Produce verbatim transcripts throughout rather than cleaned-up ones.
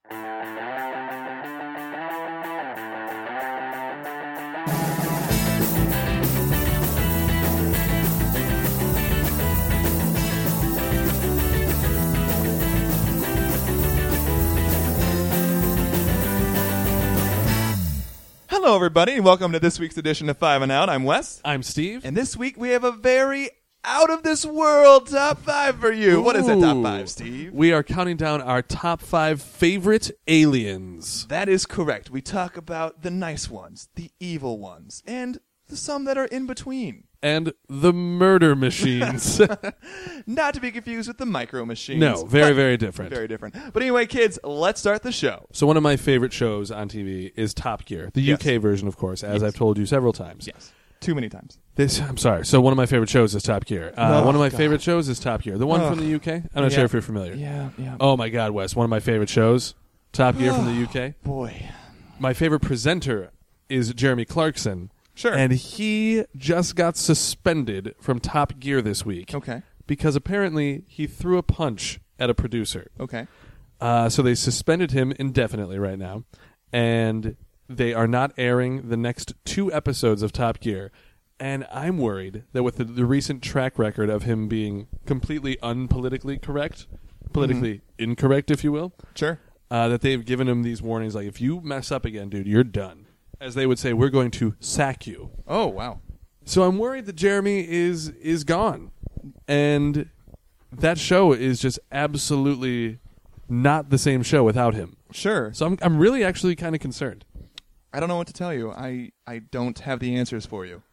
Hello, everybody, and welcome to this week's edition of Five and Out. I'm Wes. I'm Steve. And this week we have a very out-of-this-world top five for you. Ooh. What is that top five, Steve? We are counting down our top five favorite aliens. That is correct. We talk about the nice ones, the evil ones, and some that are in between. And the murder machines. Not to be confused with the micro machines. No, very, very different. Very different. But anyway, kids, let's start the show. So one of my favorite shows on T V is Top Gear. The Yes. U K version, of course, as Yes. I've told you several times. Yes. Too many times. This, I'm sorry. So one of my favorite shows is Top Gear. Uh, Oh, one of my God. favorite shows is Top Gear. The one Ugh. from the U K? I'm not Yeah. sure if you're familiar. Yeah, yeah. Oh, my God, Wes. One of my favorite shows, Top Gear from the U K. Boy. My favorite presenter is Jeremy Clarkson. Sure. And he just got suspended from Top Gear this week. Okay. Because apparently he threw a punch at a producer. Okay. Uh, so they suspended him indefinitely right now. And they are not airing the next two episodes of Top Gear. And I'm worried that with the, the recent track record of him being completely unpolitically correct, politically mm-hmm. incorrect, if you will, Sure. uh, that they've given him these warnings like, if you mess up again, dude, you're done. As they would say, we're going to sack you. Oh, wow. So I'm worried that Jeremy is is gone. And that show is just absolutely not the same show without him. Sure. So I'm I'm really actually kind of concerned. I don't know what to tell you. I, I don't have the answers for you.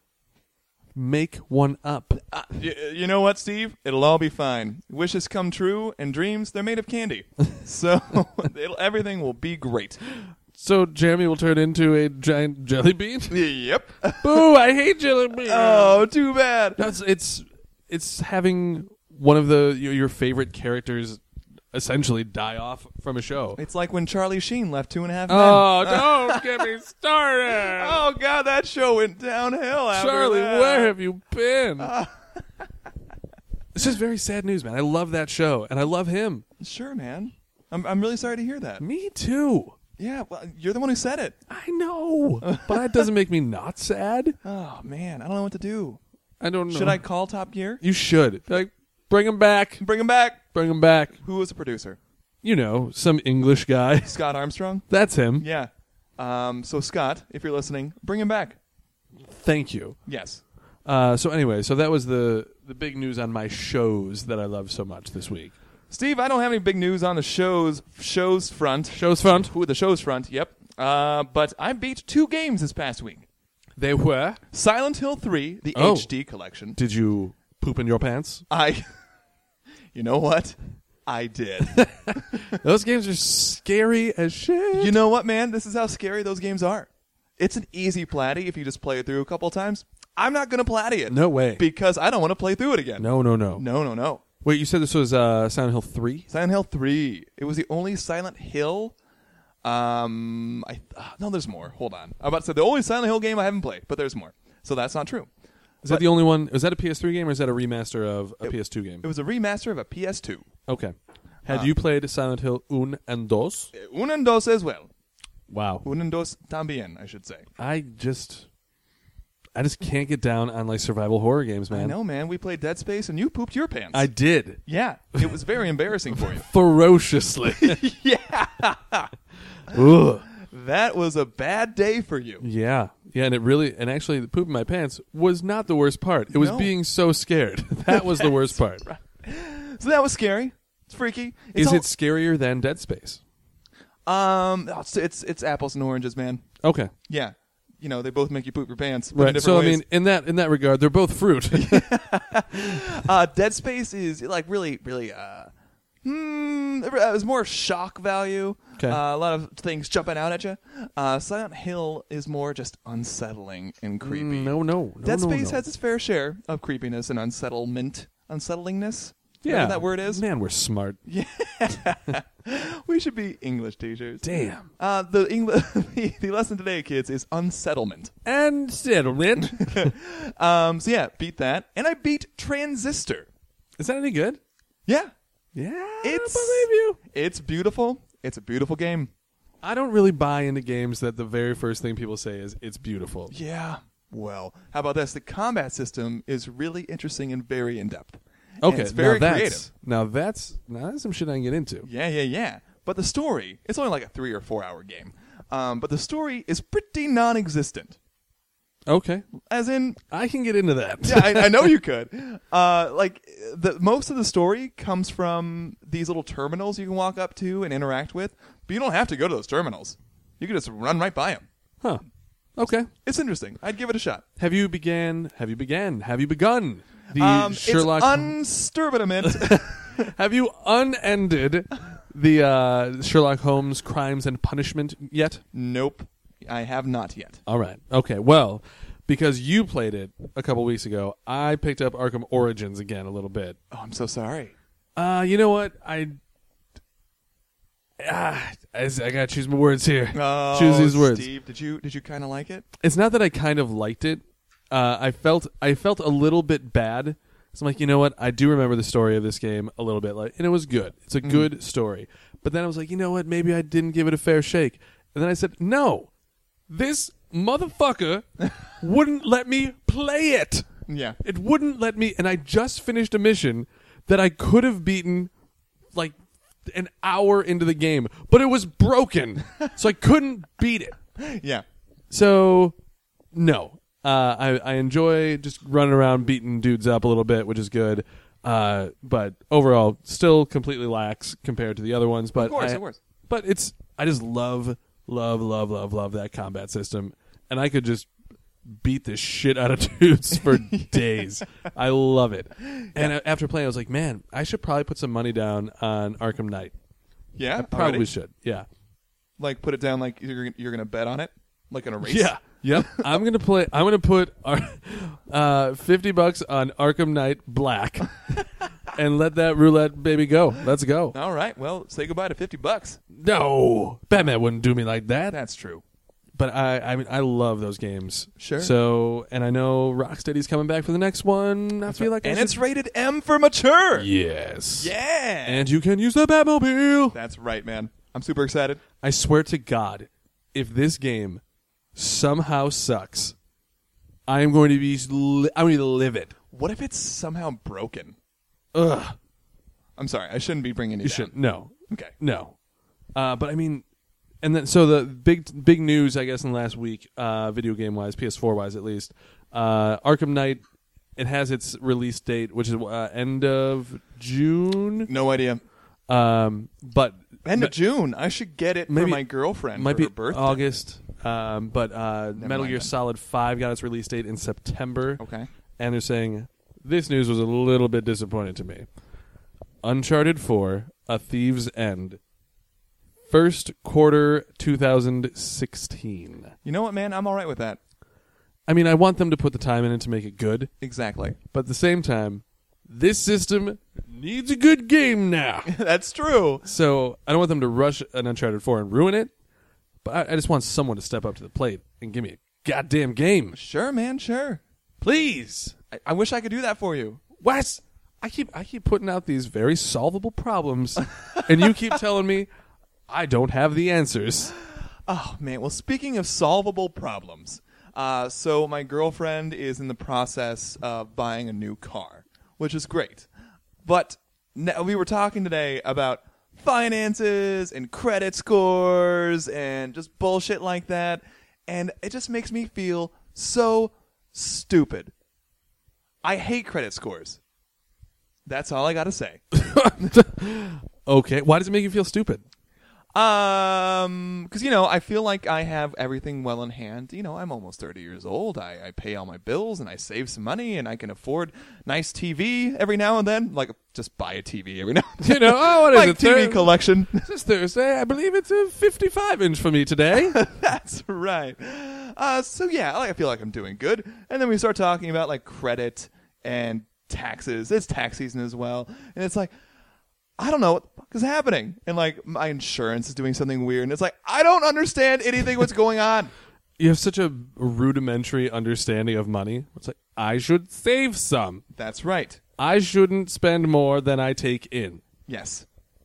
Make one up. Uh, y- you know what, Steve? It'll all be fine. Wishes come true, and dreams, they're made of candy. So it'll, everything will be great. So Jeremy will turn into a giant jelly bean? Yep. Boo, I hate jelly beans. Oh, too bad. That's, it's it's having one of the your, your favorite characters essentially die off from a show. It's like when Charlie Sheen left Two and a Half Men. Oh, don't get me started. Oh, God, that show went downhill after Charlie, that. where have you been? Uh. It's just very sad news, man. I love that show, and I love him. Sure, man. I'm I'm really sorry to hear that. Me too. Yeah, well, you're the one who said it. I know, but that doesn't make me not sad. Oh, man, I don't know what to do. I don't know. Should I call Top Gear? You should. Be like, bring him back. Bring him back. Bring him back. Who was the producer? You know, some English guy. Scott Armstrong? That's him. Yeah. Um, so, Scott, if you're listening, bring him back. Thank you. Yes. Uh, so anyway, so that was the, the big news on my shows that I love so much this week. Steve, I don't have any big news on the shows shows front. Shows front? Who the shows front, yep. Uh, but I beat two games this past week. They were? Silent Hill three, the Oh. H D collection. Did you poop in your pants? I, you know what? I did. Those games are scary as shit. You know what, man? This is how scary those games are. It's an easy platty if you just play it through a couple of times. I'm not going to platty it. No way. Because I don't want to play through it again. No, no, no. No, no, no. Wait, you said this was uh, Silent Hill three? Silent Hill three. It was the only Silent Hill. Um, I uh, no, there's more. Hold on. I'm about to say the only Silent Hill game I haven't played, but there's more. So that's not true. Is that But- the only one? Was that a P S three game or is that a remaster of a It- P S two game? It was a remaster of a P S two. Okay. Had Uh, you played Silent Hill un and dos? Un and dos as well. Wow. Un and dos también, I should say. I just... I just can't get down on like survival horror games, man. I know, man. We played Dead Space, and you pooped your pants. I did. yeah, it was very embarrassing for you. Ferociously. Yeah, Ugh. that was a bad day for you. Yeah. Yeah, and it really... And actually, the poop in my pants was not the worst part. It was No. being so scared. That was the worst part. So that was scary. It's freaky. It's Is all- it scarier than Dead Space? Um, it's, it's it's apples and oranges, man. Okay. Yeah, you know they both make you poop your pants. But in Right. different So, ways. I mean, in that in that regard, they're both fruit. uh, Dead Space is like really, really. Uh, hmm, it was more shock value. Okay. Uh, a lot of things jumping out at you. Uh, Silent Hill is more just unsettling and creepy. Mm, no, no. no Dead no, Space no. has its fair share of creepiness and unsettlement, unsettlingness. Yeah. Whatever that word is. Man, we're smart. Yeah. We should be English teachers. Damn. Uh, the, English, the the lesson today, kids, is unsettlement. And settlement. Um, so yeah, beat that, and I beat Transistor. Is that any good? Yeah, Yeah, It's- I believe you. it's beautiful. It's a beautiful game. I don't really buy into games that the very first thing people say is it's beautiful. Yeah. Well, how about this? The combat system is really interesting and very in depth. Okay, it's very now that's, creative. Now that's now that's some shit I can get into. Yeah, yeah, yeah. But the story, it's only like a three or four hour game. Um, but the story is pretty non-existent. Okay, As in, I can get into that. yeah, I, I know you could. Uh, like the most of the story comes from these little terminals you can walk up to and interact with, but you don't have to go to those terminals. You can just run right by them. Huh. Okay. It's interesting. I'd give it a shot. Have you began? Have you began? Have you begun the Um, Sherlock? it's unsturbidament. have you unended the uh, Sherlock Holmes Crimes and Punishment yet? Nope, I have not yet. All right. Okay. Well, because you played it a couple weeks ago, I picked up Arkham Origins again a little bit. Oh, I'm so sorry. Uh, you know what? I ah, I, I gotta choose my words here. Oh, choose these words. Steve, did you did you kind of like it? It's not that I kind of liked it. Uh, I felt I felt a little bit bad. So I'm like, you know what? I do remember the story of this game a little bit, like, and it was good. It's a Mm. good story. But then I was like, you know what? Maybe I didn't give it a fair shake. And then I said, no, this motherfucker wouldn't let me play it. Yeah. It wouldn't let me. And I just finished a mission that I could have beaten like an hour into the game, but it was broken, so I couldn't beat it. Yeah. So, no. Uh, I, I enjoy just running around beating dudes up a little bit, which is good. Uh, but overall, still completely lax compared to the other ones. But Of course, I, of course. But it's I just love, love, love, love, love that combat system, and I could just beat the shit out of dudes for days. I love it. And a- after playing, I was like, man, I should probably put some money down on Arkham Knight. Yeah. I probably already? should. Yeah. Like put it down. Like you're you're gonna bet on it, like in a race. Yeah. Yep. I'm gonna play. I'm gonna put our, uh, fifty bucks on Arkham Knight Black, and let that roulette baby go. Let's go. All right. Well, say goodbye to fifty bucks. No, Batman wouldn't do me like that. That's true. But I, I mean, I love those games. Sure. So, and I know Rocksteady's coming back for the next one. I feel like, I and should- it's rated M for mature. yes. Yeah. And you can use the Batmobile. That's right, man. I'm super excited. I swear to God, if this game somehow sucks, I am going to be li- I'm going to live it. What if it's somehow broken? Ugh. I'm sorry. I shouldn't be bringing you, You down. should no, Okay. no. Uh, but I mean, and then so the big big news, I guess, in the last week, uh, video game wise, P S four wise at least, uh, Arkham Knight. It has its release date, which is uh, end of June. No idea. Um, but End ma- of June. I should get it maybe- for my girlfriend might for be her birthday. August. Um, but uh, Metal mind Gear then. Solid five got its release date in September. Okay. And they're saying this news was a little bit disappointing to me. Uncharted four, A Thief's End, first quarter two thousand sixteen. You know what, man? I'm all right with that. I mean, I want them to put the time in it to make it good, Exactly. but at the same time, this system needs a good game now. That's true. So I don't want them to rush an Uncharted four and ruin it, but I, I just want someone to step up to the plate and give me a goddamn game. Sure, man. Sure. Please. I, I wish I could do that for you. Wes, I keep I keep putting out these very solvable problems, and you keep telling me I don't have the answers. Oh, man. Well, speaking of solvable problems, uh, so my girlfriend is in the process of buying a new car, which is great. But now we were talking today about finances and credit scores and just bullshit like that, and it just makes me feel so stupid. I hate credit scores. That's all I got to say. Okay, why does it make you feel stupid? Um, because, you know, I feel like I have everything well in hand. You know, I'm almost thirty years old. I, I pay all my bills and I save some money and I can afford nice T V every now and then. Like, just buy a T V every now and then. You know, oh, what is like it? T V Thur- collection. This Thursday, I believe it's a fifty-five inch for me today. That's right. Uh, so, yeah, like, I feel like I'm doing good. And then we start talking about, like, credit and taxes. It's tax season as well. And it's like, I don't know what the fuck is happening. And, like, my insurance is doing something weird. And it's like, I don't understand anything what's going on. You have such a rudimentary understanding of money. It's like, I should save some. That's right. I shouldn't spend more than I take in. Yes.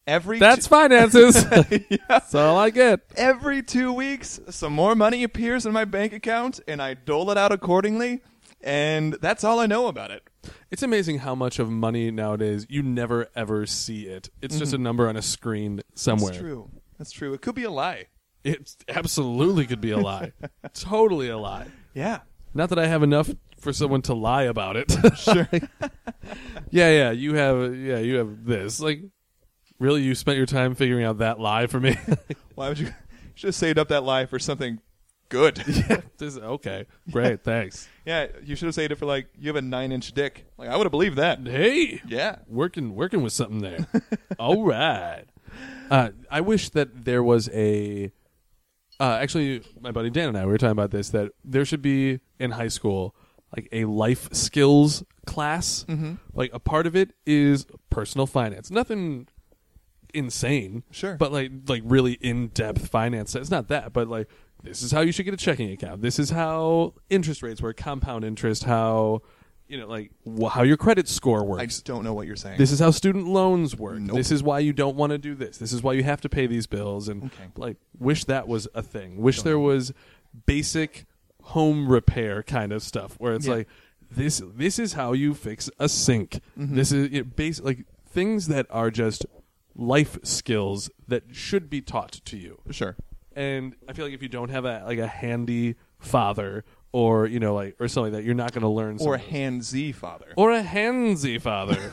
Every That's two- finances. yeah. That's all I get. Every two weeks, some more money appears in my bank account, and I dole it out accordingly, and that's all I know about it. It's amazing how much of money nowadays you never ever see it. It's just a number on a screen somewhere. That's true. That's true. It could be a lie. It absolutely could be a lie. Totally a lie. Yeah. Not that I have enough for someone to lie about it. Sure. yeah, yeah, you have yeah, you have this. Like, really, you spent your time figuring out that lie for me? Why would you? You should have saved up that lie for something good. yeah, this, okay, great, thanks. Yeah, you should have saved it for like you have a nine-inch dick. Like I would have believed that. Hey, Yeah. working working with something there. All right. Uh, I wish that there was a. Uh, actually, my buddy Dan and I we were talking about this. That there should be in high school like a life skills class. Mm-hmm. Like a part of it is personal finance. Nothing insane, Sure. but like like really in depth finance. It's not that, but like this is how you should get a checking account. This is how interest rates work, compound interest. How you know like wh- how your credit score I works. don't know what you're saying. This is how student loans work. Nope. This is why you don't want to do this. This is why you have to pay these bills. And Okay. like, wish that was a thing. Wish Don't there know. was basic home repair kind of stuff where it's Yeah. like this. This is how you fix a sink. Mhm. This is it base like things that are just life skills that should be taught to you. Sure. And I feel like if you don't have a like a handy father or you know like or something like that, you're not going to learn. some Or a of those. handsy father. Or a handsy father.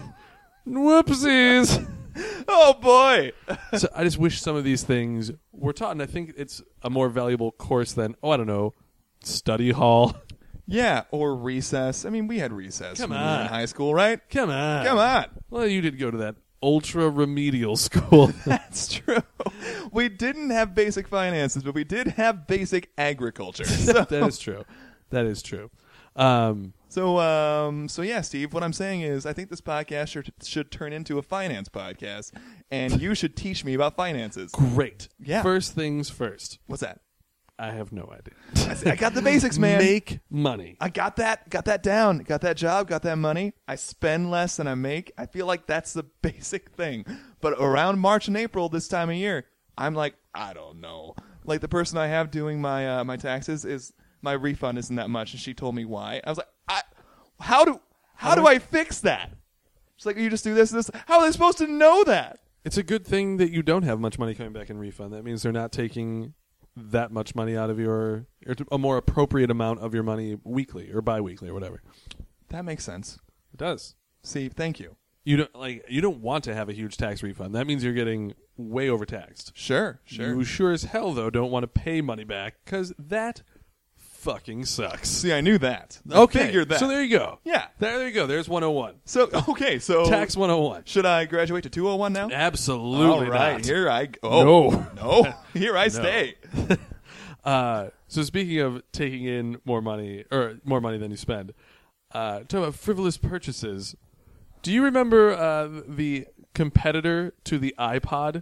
Whoopsies. Oh boy. So I just wish some of these things were taught, and I think it's a more valuable course than, oh, I don't know, study hall. Yeah, or recess. I mean, we had recess Come when we were in on. high school, right? Come on. Come on. Well, you did go to that ultra remedial school. That's true. We didn't have basic finances, but we did have basic agriculture. So, That is true. That is true. Um, so, um, so yeah, Steve. What I'm saying is, I think this podcast should, should turn into a finance podcast, and you should teach me about finances. great. Yeah. First things first. What's that? I have no idea. I, said, I got the basics, man. Make money. I got that. Got that down. Got that job. Got that money. I spend less than I make. I feel like that's the basic thing. But around March and April, this time of year, I'm like, I don't know. Like the person I have doing my uh, my taxes is my refund isn't that much, and she told me why. I was like, I, how do how, How do do- I fix that? She's like, you just do this and this. How are they supposed to know that? It's a good thing that you don't have much money coming back in refund. That means they're not taking that much money out of your, or a more appropriate amount of your money weekly or bi-weekly or whatever. That makes sense. It does. See, thank you. You don't like you don't want to have a huge tax refund. That means you're getting way overtaxed. Sure, sure. You sure as hell though don't want to pay money back because that fucking sucks. See, I knew that. I Okay, figured that. so there you go. yeah. There, there you go. There's one oh one. So okay, so Tax one oh one. Should I graduate to two oh one now? Absolutely All right, not. here I go. Oh, No. no, here I stay. Uh, so speaking of taking in more money or more money than you spend, uh, talking about frivolous purchases. Do you remember uh, the competitor to the iPod?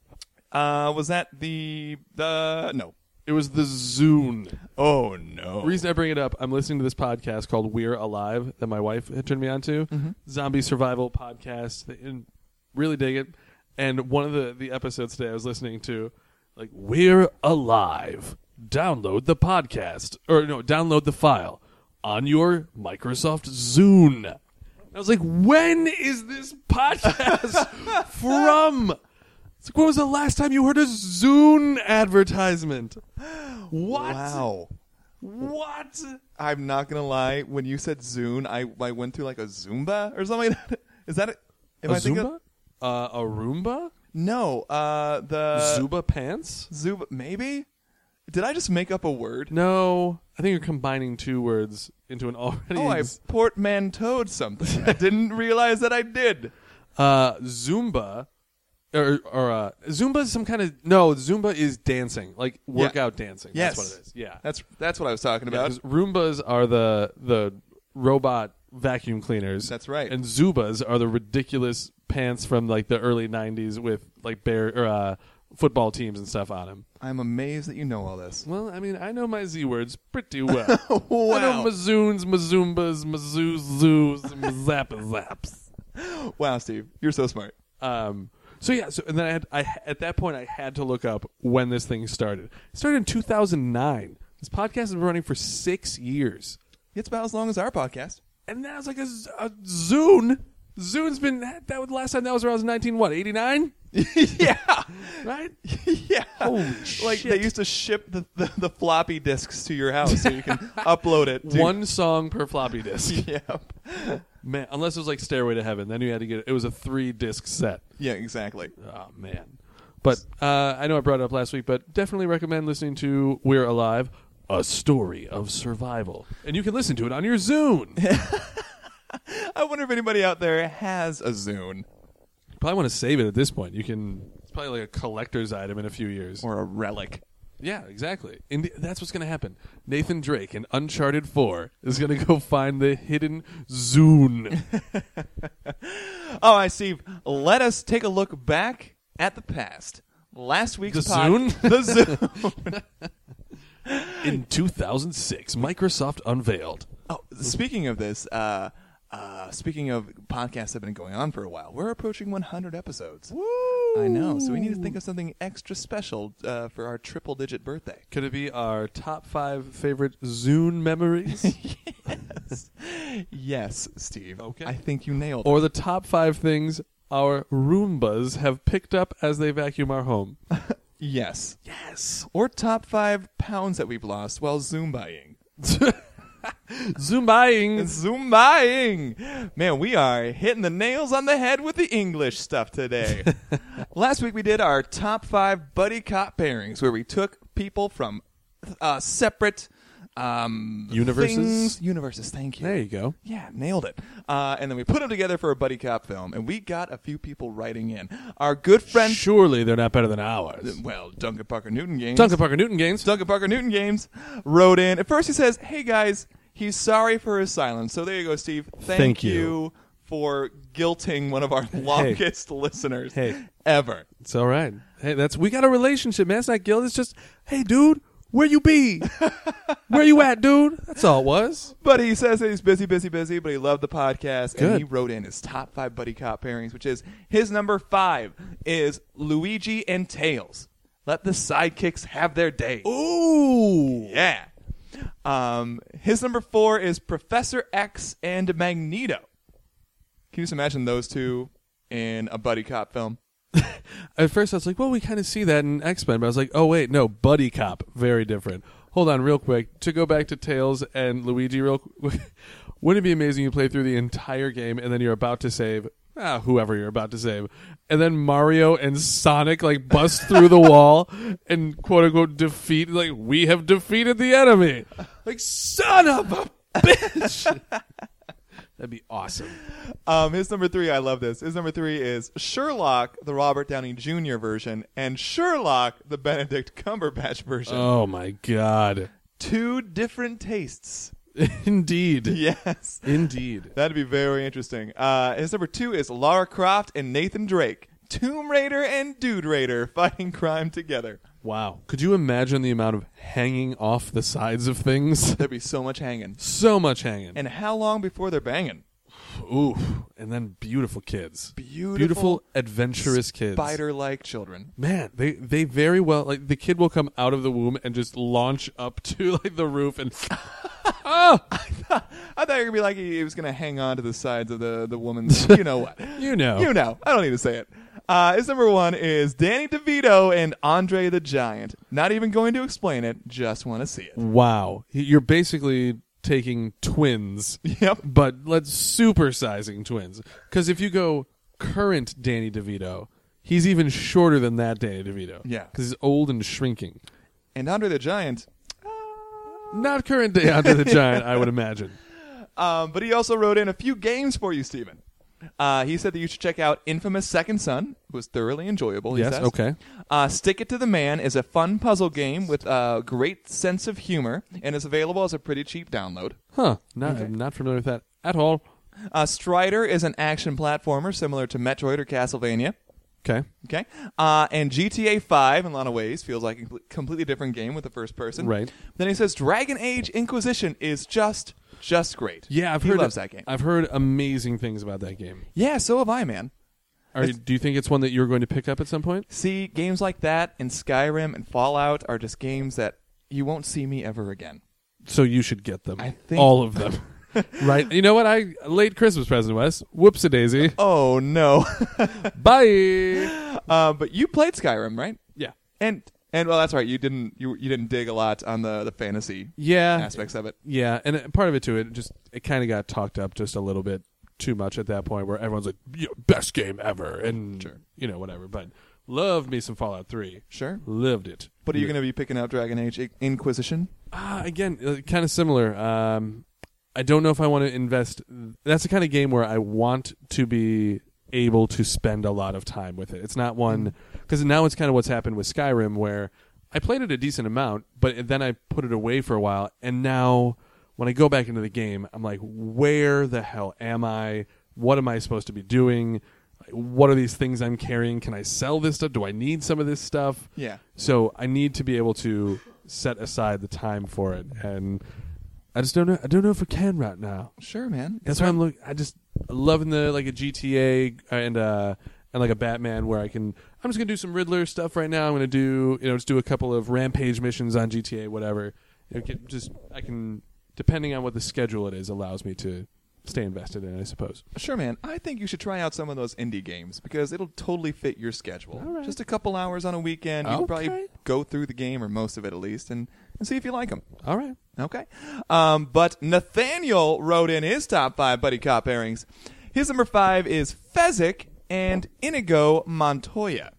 Uh, was that the the no? It was the Zune. Oh no! The reason I bring it up, I'm listening to this podcast called We're Alive that my wife had turned me on to. Mhm. Zombie survival podcast. And really dig it. And one of the, the episodes today I was listening to, like, We're Alive. Download the podcast. Or, no, download the file on your Microsoft Zune. I was like, when is this podcast from? It's like, when was the last time you heard a Zune advertisement? What? Wow. What? I'm not gonna lie. When you said Zune, I I went through like a Zumba or something like that. Is that it? Am A I thinking Zumba? of- Uh, a Roomba? No. Uh, the Zuba pants? Zuba. Maybe. Did I just make up a word? No, I think you're combining two words into an already. Oh, I ex- portmanteaued something. I didn't realize that I did. uh, Zumba, or or uh, Zumba is some kind of no. Zumba is dancing, like workout dancing. Yes. That's what it is. Yeah. That's that's what I was talking Yeah, about. 'cause Roombas are the the robot vacuum cleaners. That's right. And Zubas are the ridiculous pants from like the early nineties with like bear or uh, football teams and stuff on them. I'm amazed that you know all this. Well, I mean, I know my Z words pretty well. Wow. I know Mazoons, Mazoombas, Mazoos, Zoos, and Mazappa Zaps. Wow, Steve, you're so smart. Um, So yeah, so and then I had I at that point I had to look up when this thing started. It started in two thousand nine. This podcast has been running for six years. It's about as long as our podcast. And that was like a, a Zune. Zune's been that was the last time that was around was nineteen what eighty-nine. Yeah, right. Yeah, holy like shit. they used to ship the, the, the floppy disks to your house so you can upload it. To One song per floppy disk. Yep. Man, unless it was like Stairway to Heaven, then you had to get it. It was a three disc set. Yeah, exactly. Oh man. But uh, I know I brought it up last week, but definitely recommend listening to We're Alive, a story of survival, and you can listen to it on your Zune. I wonder if anybody out there has a Zune. Probably want to save it at this point. You can. It's probably like a collector's item in a few years. Or a relic. Yeah, exactly. And that's what's going to happen. Nathan Drake in Uncharted four is going to go find the hidden Zune. All right, Steve. Let us take a look back at the past. Last week's The pod- Zune? The Zune. In two thousand six, Microsoft unveiled. Oh, speaking of this, uh, uh, speaking of podcasts that have been going on for a while, we're approaching one hundred episodes. Woo! I know, so we need to think of something extra special uh, for our triple-digit birthday. Could it be our top five favorite Zune memories? Yes, yes, Steve. Okay. I think you nailed Or it. the top five things our Roombas have picked up as they vacuum our home? Yes. Yes. Or top five pounds that we've lost while Zumbaying. Zumbaying. Zumbaying! Man, we are hitting the nails on the head with the English stuff today. Last week we did our top five buddy cop pairings, where we took people from uh, separate um, Universes? things- universes, thank you. There you go. Yeah, nailed it. Uh, and then we put them together for a buddy cop film, and we got a few people writing in. Our good friend, Surely they're not better than ours. well, Duncan Parker Newton Games. Duncan Parker Newton Games. Duncan Parker Newton Games wrote in. At first he says, hey guys, he's sorry for his silence. So there you go, Steve. Thank, Thank you. you. for guilting one of our longest listeners Hey. ever. It's all right. Hey, that's we got a relationship, man. It's not guilt. It's just, hey, dude, where you be? Where you at, dude? That's all it was. But he says that he's busy, busy, busy, but he loved the podcast. Good. And he wrote in his top five buddy cop pairings, which is his number five is Luigi and Tails. Let the sidekicks have their day. Ooh. Yeah. Um, his number four is Professor X and Magneto. Can you just imagine those two in a buddy cop film? At first, I was like, well, we kind of see that in X-Men. But I was like, oh, wait, no, buddy cop. Very different. Hold on real quick. To go back to Tails and Luigi real quick, wouldn't it be amazing you play through the entire game and then you're about to save ah, whoever you're about to save, and then Mario and Sonic like bust through the wall and quote-unquote defeat, like, we have defeated the enemy. Like, son of a bitch. That'd be awesome. Um, his number three, I love this. His number three is Sherlock, the Robert Downey Junior version, and Sherlock, the Benedict Cumberbatch version. Oh, my God. Two different tastes. Indeed. Yes. Indeed. That'd be very interesting. Uh, his number two is Lara Croft and Nathan Drake, Tomb Raider and Dude Raider fighting crime together. Wow. Could you imagine the amount of hanging off the sides of things? There'd be so much hanging. So much hanging. And how long before they're banging? Ooh. And then beautiful kids. Beautiful, Beautiful, adventurous kids. Spider-like children. Man, they, they very well, like, the kid will come out of the womb and just launch up to, like, the roof and... oh! I thought, I thought you were going to be like he, he was going to hang on to the sides of the, the woman's... You know what. You know. You know. I don't need to say it. Uh, his number one is Danny DeVito and Andre the Giant. Not even going to explain it. Just want to see it. Wow. You're basically taking twins, Yep. but let's supersizing twins. Because if you go current Danny DeVito, he's even shorter than that Danny DeVito. Yeah. Because he's old and shrinking. And Andre the Giant... Not current day Andre the Giant, I would imagine. Um, but he also wrote in a few games for you, Steven. Uh, he said that you should check out Infamous Second Son. It was thoroughly enjoyable, he Yes, says. okay. Uh, Stick It to the Man is a fun puzzle game with a great sense of humor and is available as a pretty cheap download. Huh. Not, I'm not familiar with that at all. Uh, Strider is an action platformer similar to Metroid or Castlevania. Okay. Okay, uh, and G T A five, in a lot of ways, feels like a compl- completely different game with the first person. Right. Then he says Dragon Age Inquisition is just, just great. Yeah, I've he heard loves that game. I've heard amazing things about that game. Yeah, so have I, man. Are you, do you think it's one that you're going to pick up at some point? See, games like that and Skyrim and Fallout are just games that you won't see me ever again. So you should get them. I think all of them. Right? You know what? I late Christmas present, Wes. Whoops-a-daisy. Oh no. Bye. Uh, but you played Skyrim, right? Yeah. And and well, that's right. You didn't you you didn't dig a lot on the the fantasy Yeah. aspects of it. Yeah, and it- part of it too, it just it kind of got talked up just a little bit too much at that point, where everyone's like, yeah, "Best game ever," and Sure. you know whatever. But loved me some Fallout three. Sure. Loved it. But are you Yeah. going to be picking up Dragon Age I- Inquisition? Ah, again, uh, kind of similar. Um, I don't know if I want to invest. That's the kind of game where I want to be able to spend a lot of time with it. It's not one because now it's kind of what's happened with Skyrim, where I played it a decent amount, but then I put it away for a while, and now when I go back into the game, I'm like, where the hell am I? What am I supposed to be doing? What are these things I'm carrying? Can I sell this stuff? Do I need some of this stuff? Yeah. So I need to be able to set aside the time for it, and I just don't know. I don't know if I can right now. Sure, man. That's why I'm look. I just loving the like a G T A and uh and like a Batman where I can. I'm just gonna do some Riddler stuff right now. I'm gonna do you know just do a couple of Rampage missions on G T A, whatever. You know, get, just I can depending on what the schedule it is allows me to stay invested in, I suppose. Sure, man. I think you should try out some of those indie games because it'll totally fit your schedule. All right. Just a couple hours on a weekend. You can probably Okay. go through the game, or most of it at least, and, and see if you like them. All right. Okay. Um, but Nathaniel wrote in his top five Buddy Cop pairings. His number five is Fezzik and Inigo Montoya.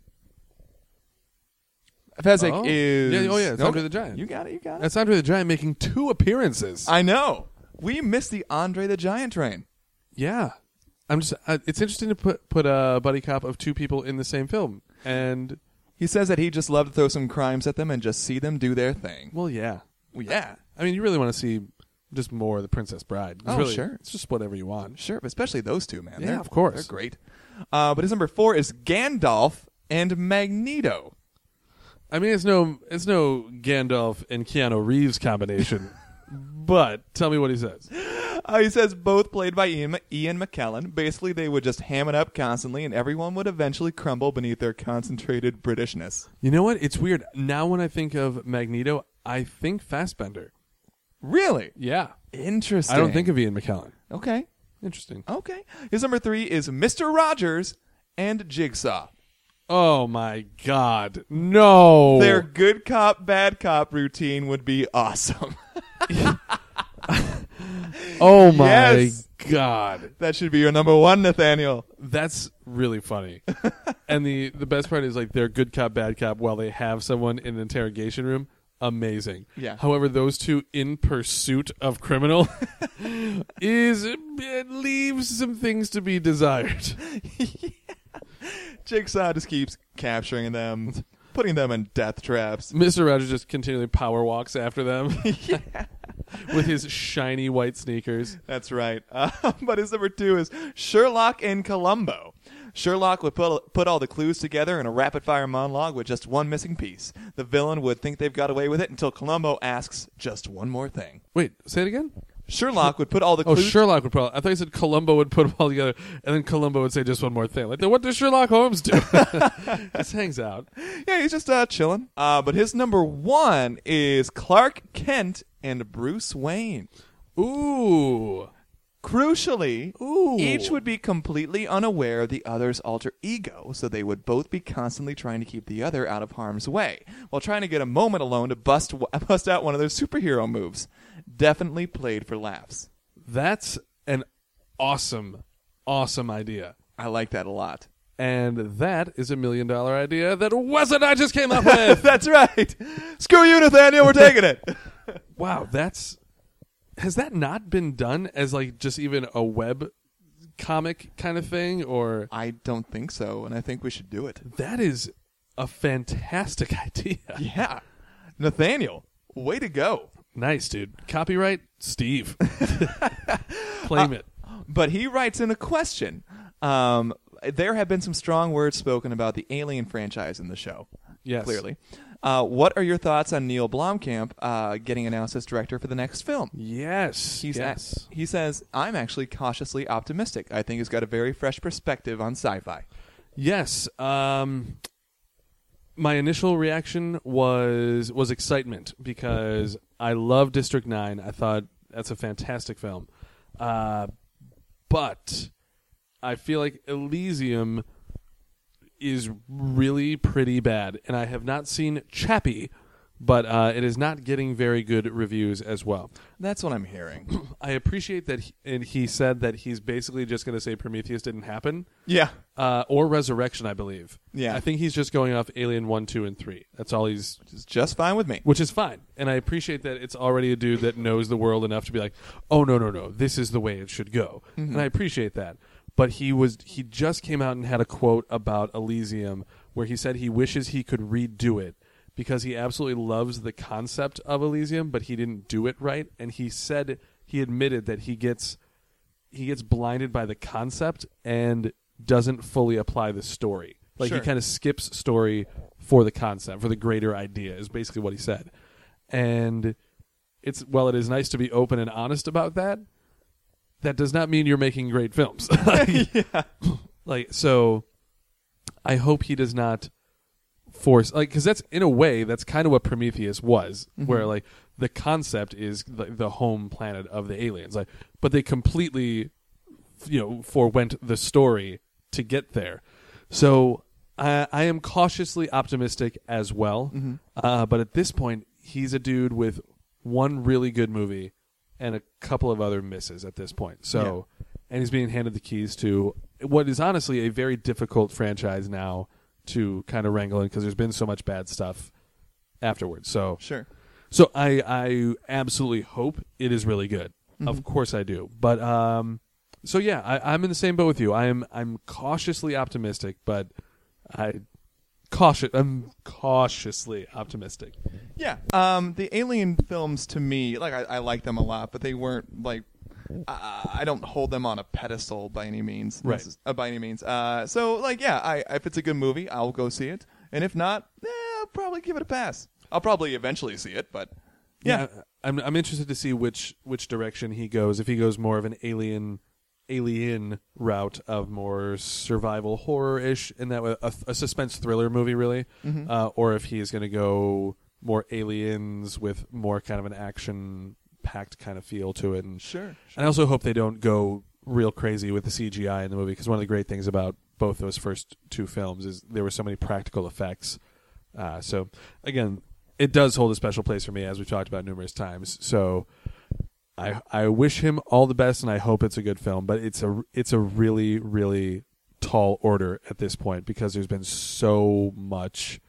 Fezzik Oh. is... Yeah, oh, yeah, it's Andre the Giant. You got it, you got it. That's Andre the Giant making two appearances. I know. We missed the Andre the Giant train. Yeah, I'm just. Uh, it's interesting to put put a buddy cop of two people in the same film, and He says that he just loved to throw some crimes at them and just see them do their thing. well, yeah, Well, yeah. I mean, you really want to see just more of the Princess Bride. It's Oh, really, sure. It's just whatever you want. Sure, but especially those two, man. Yeah, They're- of course. They're great. Uh, but his number four is Gandalf and Magneto. I mean, it's no it's no Gandalf and Keanu Reeves combination, but tell me what he says. Uh, he says both played by Ian, Ian McKellen. Basically, they would just ham it up constantly, and everyone would eventually crumble beneath their concentrated Britishness. You know what? It's weird. Now when I think of Magneto, I think Fassbender. Really? Yeah. Interesting. I don't think of Ian McKellen. Okay. Interesting. Okay. His number three is Mister Rogers and Jigsaw. Oh my God. No. Their good cop, bad cop routine would be awesome. Oh my Yes. God. That should be your number one, Nathaniel. That's really funny. And the, the best part is like they're good cop, bad cop while they have someone in an interrogation room. Amazing. Yeah. However, those two in pursuit of criminal is it leaves some things to be desired. Jigsaw just keeps capturing them, putting them in death traps. Mister Rogers just continually power walks after them with his shiny white sneakers. That's right. Uh, but his number two is Sherlock and Columbo. Sherlock would put, put all the clues together in a rapid-fire monologue with just one missing piece. The villain would think they've got away with it until Columbo asks just one more thing. Wait, say it again? Sherlock would put all the Oh, clues... Sherlock would probably. I thought you said Columbo would put them all together, and then Columbo would say just one more thing. Like, what does Sherlock Holmes do? Just hangs out. Yeah, he's just uh, chilling. Uh, but his number one is Clark Kent and Bruce Wayne. Ooh. Crucially, Ooh. each would be completely unaware of the other's alter ego, so they would both be constantly trying to keep the other out of harm's way, while trying to get a moment alone to bust bust out one of their superhero moves. Definitely played for laughs. That's an awesome, awesome idea. I like that a lot. And that is a million dollar idea that Wes and I just came up with. That's right. Screw you, Nathaniel. We're taking it. Wow, that's... Has that not been done as like just even a web comic kind of thing? Or I don't think so, and I think we should do it. that is a fantastic idea. Yeah. Nathaniel, way to go. Nice, dude. Copyright, Steve. Claim it. But he writes in a question. Um, there have been some strong words spoken about the Alien franchise in the show. Yes. Clearly. Uh, what are your thoughts on Neil Blomkamp uh, getting announced as director for the next film? Yes. He's yes. he says, I'm actually cautiously optimistic. I think he's got a very fresh perspective on sci-fi. Yes. Um, my initial reaction was was excitement because I love District nine. I thought that's a fantastic film. Uh, but I feel like Elysium is really pretty bad. And I have not seen Chappie, but uh, it is not getting very good reviews as well. That's what I'm hearing. I appreciate that he, and he said that he's basically just going to say Prometheus didn't happen. Yeah. Uh, or Resurrection, I believe. Yeah. I think he's just going off Alien one, two, and three. That's all he's... Which is just fine with me. Which is fine. And I appreciate that it's already a dude that knows the world enough to be like, oh, no, no, no, this is the way it should go. Mm-hmm. And I appreciate that. But he was he just came out and had a quote about Elysium where he said he wishes he could redo it because he absolutely loves the concept of Elysium, but he didn't do it right. And he said he admitted that he gets he gets blinded by the concept and doesn't fully apply the story. Like Sure. he kind of skips story for the concept, for the greater idea, is basically what he said. And it's while it is nice to be open and honest about that, that does not mean you're making great films. like, yeah. like so I hope he does not force like because that's in a way that's kind of what Prometheus was, mm-hmm. where like the concept is the, the home planet of the aliens, like but they completely you know forewent the story to get there. So I, I am cautiously optimistic as well, mm-hmm. uh, but at this point he's a dude with one really good movie and a couple of other misses at this point. So, yeah. And he's being handed the keys to what is honestly a very difficult franchise now to kind of wrangle in because there's been so much bad stuff afterwards. So, sure. So I I absolutely hope it is really good. Mm-hmm. Of course I do. But um, so yeah, I, I'm in the same boat with you. I am I'm cautiously optimistic, but I cautious I'm cautiously optimistic. Yeah, um, the Alien films to me, like I, I like them a lot, but they weren't like I, I don't hold them on a pedestal by any means. Right. Uh, by any means. Uh, so like yeah, I if it's a good movie, I'll go see it, and if not, eh, I'll probably give it a pass. I'll probably eventually see it, but yeah, yeah I'm I'm interested to see which which direction he goes. If he goes more of an alien alien route of more survival horror-ish in that way, a, a suspense thriller movie really, mm-hmm. uh, or if he is going to go more aliens with more kind of an action-packed kind of feel to it. And, sure, sure. And I also hope they don't go real crazy with the C G I in the movie because one of the great things about both those first two films is there were so many practical effects. Uh, so, again, it does hold a special place for me, as we've talked about numerous times. So I I wish him all the best, and I hope it's a good film. But it's a it's a really really tall order at this point because there's been so much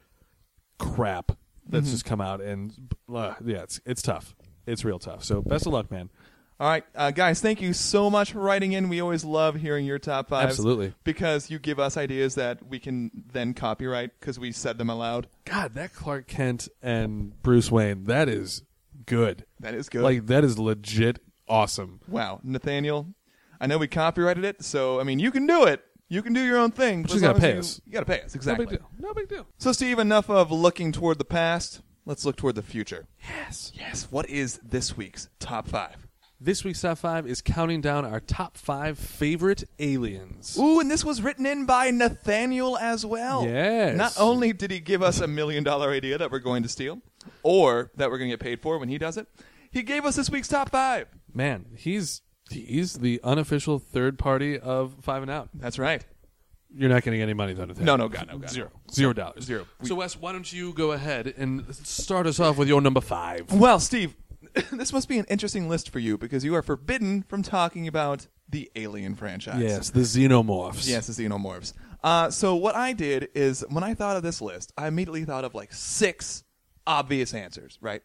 crap that's mm-hmm. just come out, and uh, yeah, it's it's tough. It's real tough. So best of luck, man. All right, uh, guys, thank you so much for writing in. We always love hearing your top fives. Absolutely. Because you give us ideas that we can then copyright because we said them aloud. God, that Clark Kent and Bruce Wayne, that is good. That is good. Like, that is legit awesome. Wow. Nathaniel, I know we copyrighted it, so, I mean, you can do it. You can do your own thing. But you got to pay you, us. You got to pay us, exactly. No big deal. No big deal. So, Steve, enough of looking toward the past. Let's look toward the future. Yes. Yes. What is this week's top five? This week's top five is counting down our top five favorite aliens. Ooh, and this was written in by Nathaniel as well. Yes. Not only did he give us a million dollar idea that we're going to steal, or that we're going to get paid for when he does it, he gave us this week's top five. Man, he's he's the unofficial third party of Five and Out. That's right. You're not getting any money, though, Nathaniel. No, no, God, no, God. Zero. Zero dollars. Zero. So, Wes, why don't you go ahead and start us off with your number five? Well, Steve, this must be an interesting list for you because you are forbidden from talking about the Alien franchise. Yes, the Xenomorphs. Yes, the Xenomorphs. Uh, so what I did is when I thought of this list, I immediately thought of like six obvious answers, right?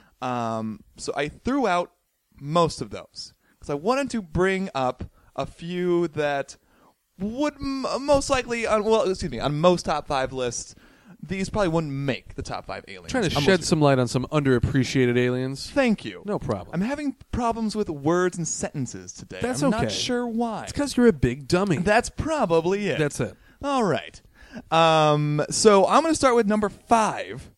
Um, so I threw out most of those because I wanted to bring up a few that would m- most likely, on, well, excuse me, on most top five lists, these probably wouldn't make the top five aliens. Trying to I'm shed some light on some underappreciated aliens. Thank you. No problem. I'm having problems with words and sentences today. That's I'm okay. not sure why. It's because you're a big dummy. That's probably it. That's it. All right. Um, so I'm going to start with number five,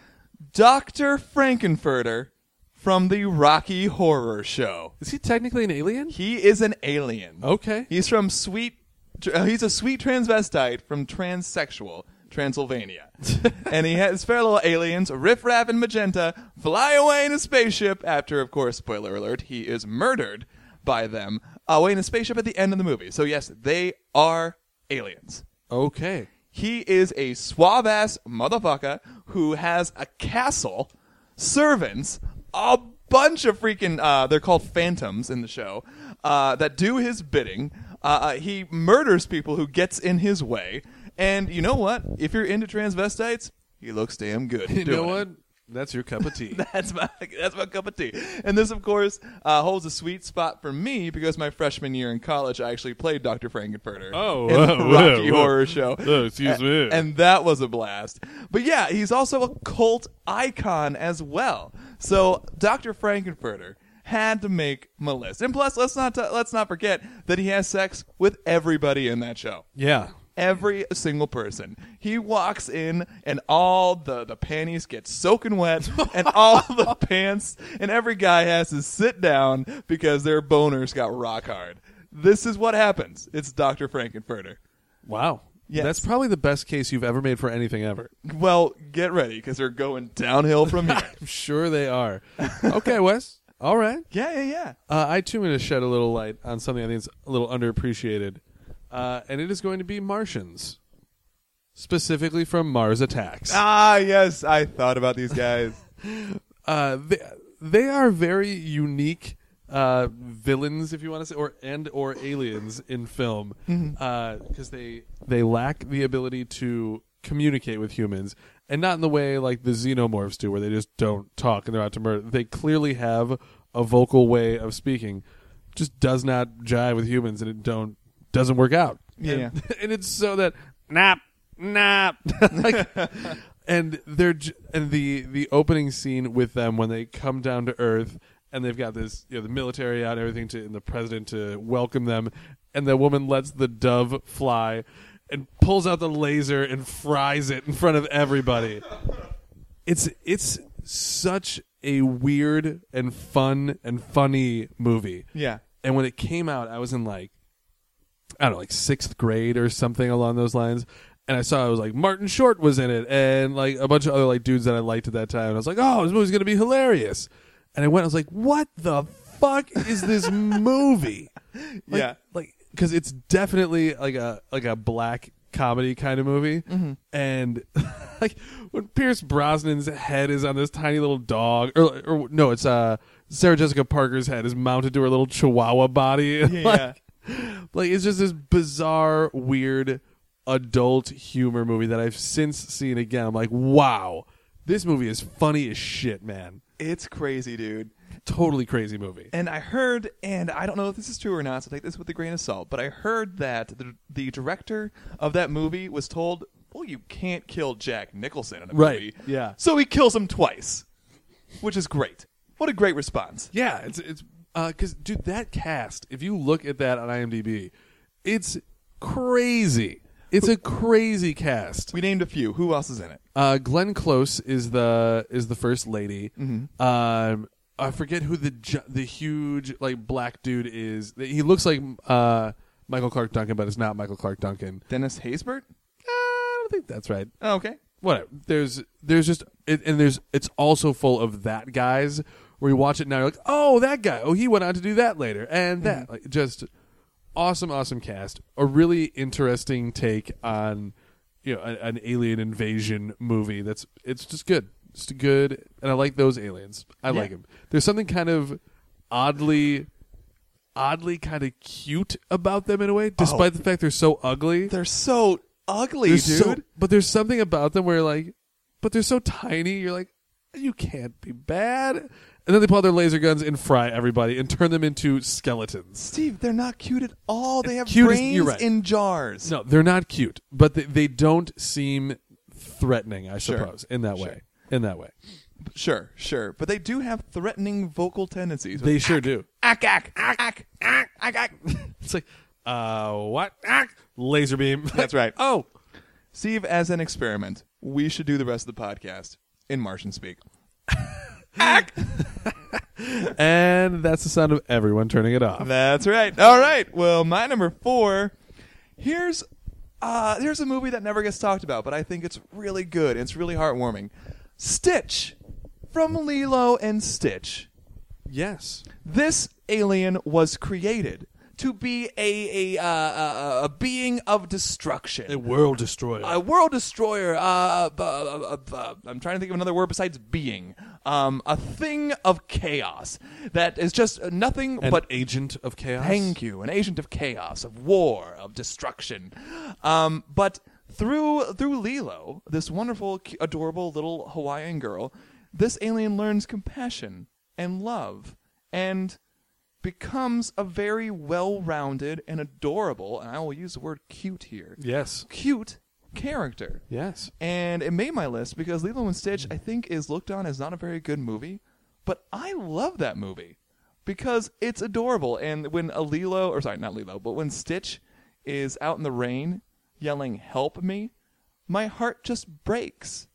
Doctor Frankenfurter from the Rocky Horror Show. Is he technically an alien? He is an alien. Okay. He's from Sweet tr- he's a sweet transvestite from transsexual Transylvania. And he has fellow aliens, Riff Raff and Magenta, fly away in a spaceship after, of course, spoiler alert, he is murdered by them away in a spaceship at the end of the movie. So yes, they are aliens. Okay. He is a suave-ass motherfucker who has a castle, servants, a bunch of freaking, uh, they're called phantoms in the show, uh, that do his bidding. Uh, uh, he murders people who gets in his way. And you know what? If you're into transvestites, he looks damn good. You doing know what? it. That's your cup of tea. That's my that's my cup of tea. And this, of course, uh, holds a sweet spot for me because my freshman year in college, I actually played Doctor Frankenfurter Oh, in whoa, the whoa, Rocky whoa. Horror Show. Oh, excuse A- me. And that was a blast. But yeah, he's also a cult icon as well. So Doctor Frankenfurter had to make my list. And plus, let's not t- let's not forget that he has sex with everybody in that show. Yeah. Every single person. He walks in and all the, the panties get soaking wet and all the pants, and every guy has to sit down because their boners got rock hard. This is what happens. It's Doctor Frankenfurter. Wow. Yes. That's probably the best case you've ever made for anything ever. Well, get ready because they're going downhill from here. I'm sure they are. Okay, Wes. All right. Yeah, yeah, yeah. Uh, I too am going to shed a little light on something I think is a little underappreciated, uh, and it is going to be Martians, specifically from Mars Attacks. Ah, yes. I thought about these guys. Uh, they, they are very unique uh, villains, if you want to say, or and or aliens in film, because they they lack the ability to communicate with humans, and not in the way like the xenomorphs do, where they just don't talk and they're out to murder. They clearly have a vocal way of speaking, just does not jive with humans, and it don't doesn't work out. Yeah, and, yeah. and it's so that nap nap like, and they're j- and the the opening scene with them when they come down to Earth and they've got this, you know, the military out and everything to and the president to welcome them, and the woman lets the dove fly and pulls out the laser and fries it in front of everybody. It's it's such a weird and fun and funny movie. Yeah. And when it came out, I was in like, I don't know, like sixth grade or something along those lines. And I saw it was like Martin Short was in it and like a bunch of other like dudes that I liked at that time. And I was like, oh, this movie's going to be hilarious. And I went, I was like, what the fuck is this movie? Like, Yeah. Like, because it's definitely like a like a black comedy kind of movie. Mm-hmm. And like when Pierce Brosnan's head is on this tiny little dog, or, or no, it's uh Sarah Jessica Parker's head is mounted to her little chihuahua body. Yeah, like, yeah. like it's just this bizarre, weird adult humor movie that I've since seen again. I'm like, wow, this movie is funny as shit, man. It's crazy, dude. Totally crazy movie. And I heard, and I don't know if this is true or not, so take this with a grain of salt, but I heard that the, the director of that movie was told, well, you can't kill Jack Nicholson in a Right, movie. yeah. So he kills him twice, which is great. What a great response. Yeah, it's it's because dude, that cast. If you look at that on IMDb, it's crazy. It's a crazy cast. We named a few. Who else is in it? Uh, Glenn Close is the is the first lady. Mm-hmm. Um, I forget who the ju- the huge like black dude is. He looks like uh, Michael Clark Duncan, but it's not Michael Clark Duncan. Dennis Haysbert? Uh, I don't think that's right. Oh, okay. Whatever. There's there's just it, and there's it's also full of that guys where you watch it now you're like, oh, that guy. Oh, he went on to do that later and that. Mm-hmm. Like, just awesome, awesome cast. A really interesting take on you know a, an alien invasion movie. That's it's just good. It's good, and I like those aliens. I Yeah. like them. There's something kind of oddly, oddly kind of cute about them in a way, despite the fact they're so ugly. They're so ugly, They're dude. so- but there's something about them where like, but they're so tiny. You're like, you can't be bad. And then they pull out their laser guns and fry everybody and turn them into skeletons. Steve, they're not cute at all. They have Cute is- brains you're right. in jars. No, they're not cute, but they, they don't seem threatening. I Sure. suppose in that Sure. way. In that way, Sure, sure. But they do have threatening vocal tendencies. they sure do. Ack, ack, ack, ack, ack, ack, ack. It's like, uh, what? Ah, laser beam. That's right. Oh, Steve, as an experiment, we should do the rest of the podcast in Martian speak. Ack! and that's the sound of everyone turning it off. That's right. All right. Well, my number four, Here's uh, here's a movie that never gets talked about, but I think it's really good. It's really heartwarming. Stitch from Lilo and Stitch. Yes. This alien was created to be a a, uh, a, a being of destruction. A world destroyer. A world destroyer. Uh, uh, uh, uh, I'm trying to think of another word besides being. Um, a thing of chaos that is just nothing An but agent of chaos. Thank you, an agent of chaos, of war, of destruction. Um, but through through Lilo, this wonderful, cu- adorable little Hawaiian girl, this alien learns compassion and love and becomes a very well-rounded and adorable, and I will use the word cute here, Yes. cute character. Yes. And it made my list because Lilo and Stitch, I think, is looked on as not a very good movie, but I love that movie because it's adorable. And when a Lilo, or sorry, not Lilo, but when Stitch is out in the rain yelling, "Help me," my heart just breaks.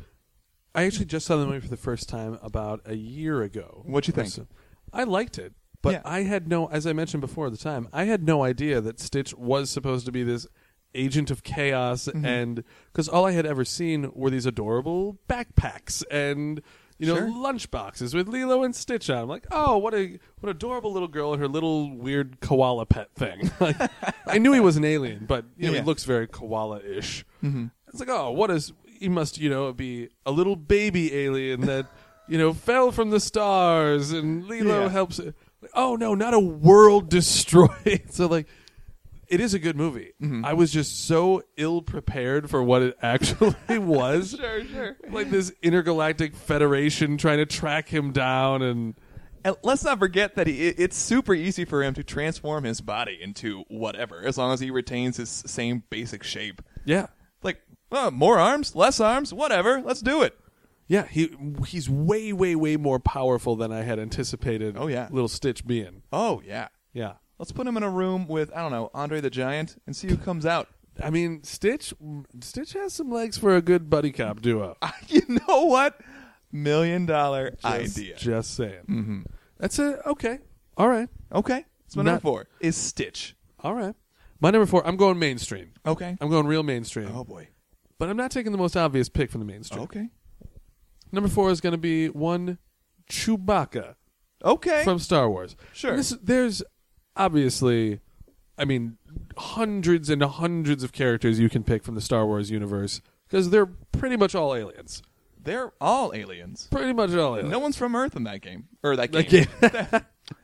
I actually just saw the movie for the first time about a year ago. What'd you think? So- I liked it, but Yeah. I had no, as I mentioned before at the time, I had no idea that Stitch was supposed to be this agent of chaos, Mm-hmm. and because all I had ever seen were these adorable backpacks and you know Sure. lunch boxes with Lilo and Stitch on. I'm like, oh, what a what adorable little girl and her little weird koala pet thing. Like, I knew he was an alien, but you know Yeah. he looks very koala-ish. Mm-hmm. It's like, oh, what is he must you know be a little baby alien that you know fell from the stars and Lilo Yeah. helps. Oh no, not a world destroyed. So like. It is a good movie. Mm-hmm. I was just so ill prepared for what it actually was. Sure, sure. Like this intergalactic federation trying to track him down, and And let's not forget that he, it's super easy for him to transform his body into whatever, as long as he retains his same basic shape. yeah, Like, oh, more arms, less arms, whatever. Let's do it. yeah, he he's way, way, way more powerful than I had anticipated. Oh, yeah. Little Stitch being. Oh, yeah. Yeah, Let's put him in a room with, I don't know, Andre the Giant and see who comes out. I mean, Stitch Stitch has some legs for a good buddy cop duo. You know what? Million dollar Just, idea. Just saying. Mm-hmm. That's a okay. All right, Okay. So my Not- number four is Stitch. all right. My number four. I'm going mainstream. Okay. I'm going real mainstream. Oh, boy. But I'm not taking the most obvious pick from the mainstream. Okay. Number four is going to be one Chewbacca Okay. from Star Wars. Sure. And this, there's obviously, I mean, hundreds and hundreds of characters you can pick from the Star Wars universe because they're pretty much all aliens. They're all aliens. Pretty much all aliens. No one's from Earth in that game. Or that That game. game.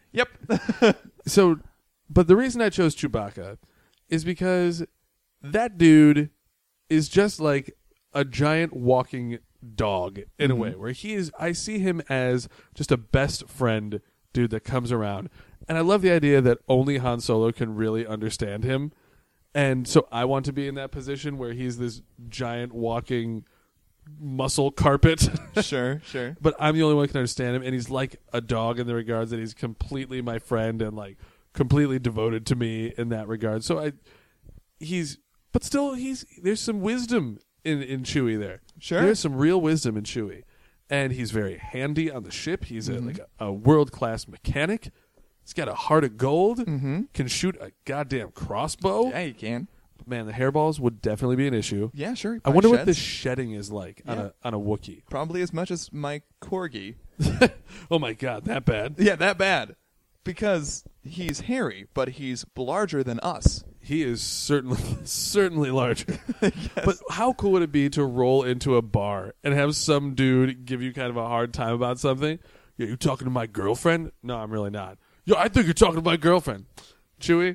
Yep. So, but the reason I chose Chewbacca is because that dude is just like a giant walking dog in a way, where he is. I see him as just a best friend dude that comes around, and I love the idea that only Han Solo can really understand him, and so I want to be in that position where he's this giant walking muscle carpet. Sure, sure. But I'm the only one who can understand him, and he's like a dog in the regards that he's completely my friend and like completely devoted to me in that regard. So I, he's, but still, he's there's some wisdom in in Chewie there. Sure. There's some real wisdom in Chewie, and he's very handy on the ship. He's a, Mhm. like a, a world class mechanic. He's got a heart of gold. Mm-hmm. Can shoot a goddamn crossbow. Yeah, you can. Man, the hairballs would definitely be an issue. Yeah, sure. I wonder what sheds. the shedding is like on Yeah. a on a Wookiee. Probably as much as my corgi. Oh my god, that bad? Yeah, that bad. Because he's hairy, but he's larger than us. He is certainly certainly larger. But how cool would it be to roll into a bar and have some dude give you kind of a hard time about something? Yeah, you talking to my girlfriend? No, I'm really not. Yo, I think you're talking to my girlfriend. Chewie?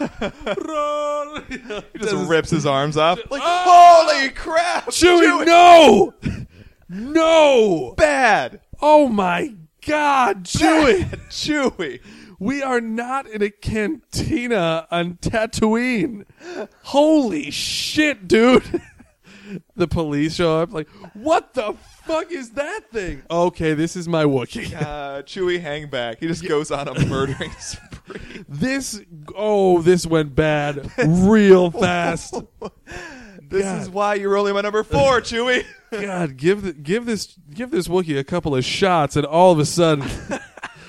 Run! He just rips his arms off. Like, Ah! holy crap! Chewie, no! No! Bad! Oh my god, Chewie! Bad Chewie! We are not in a cantina on Tatooine. Holy shit, dude. The police show up like, what the fuck is that thing? Okay, this is my Wookiee. Uh, Chewie hang back. He just goes on a murdering spree. This, oh, this went bad real fast. This God. is why you're only my number four, Chewie. God, give the, give this give this Wookiee a couple of shots, and all of a sudden,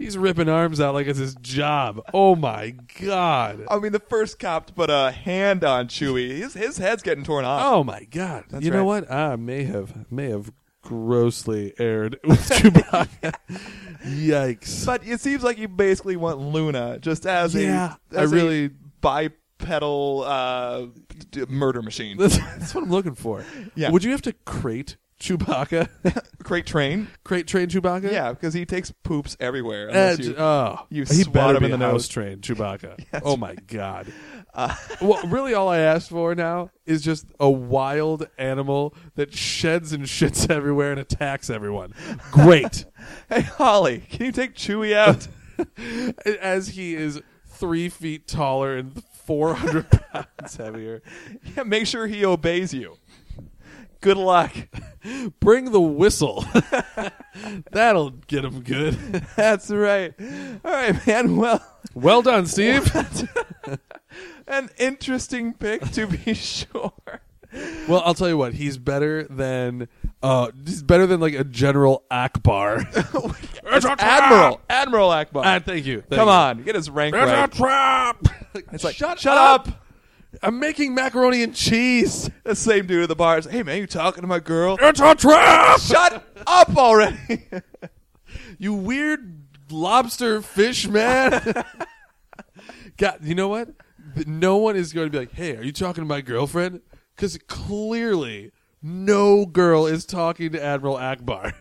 He's ripping arms out like it's his job. Oh my god. I mean, the first cop to put a hand on Chewie, his his head's getting torn off. Oh my god. That's you right. know what? I may have may have grossly erred with Chewbacca. Yikes. But it seems like you basically want Luna just as Yeah, a as I really- a bipedal uh, d- murder machine. That's, that's what I'm looking for. Yeah. Would you have to crate Chewbacca? Crate train. crate train Chewbacca? Yeah, because he takes poops everywhere. Unless Uh, you, oh, you he swat better him be in the house nose. train Chewbacca. That's Oh my god. Uh, Well, really, all I asked for now is just a wild animal that sheds and shits everywhere and attacks everyone. Great. hey, Holly, can you take Chewie out? As he is three feet taller and four hundred pounds heavier. Yeah, make sure he obeys you. Good luck. Bring the whistle. That'll get him good. That's right. All right, man. Well, Well done, Steve. an interesting pick to be sure. Well, I'll tell you what. He's better than uh, he's better than like a General Akbar. It's Admiral. Admiral Akbar. Ah, thank you. Thank Come you. on, get his rank There's right. a trap. It's like, shut, shut up. up. I'm making macaroni and cheese. The same dude at the bar is, hey, man, you talking to my girl? It's a trap. Shut up already. You weird lobster fish man. God, you know what? No one is going to be like, hey, are you talking to my girlfriend? Because clearly no girl is talking to Admiral Akbar.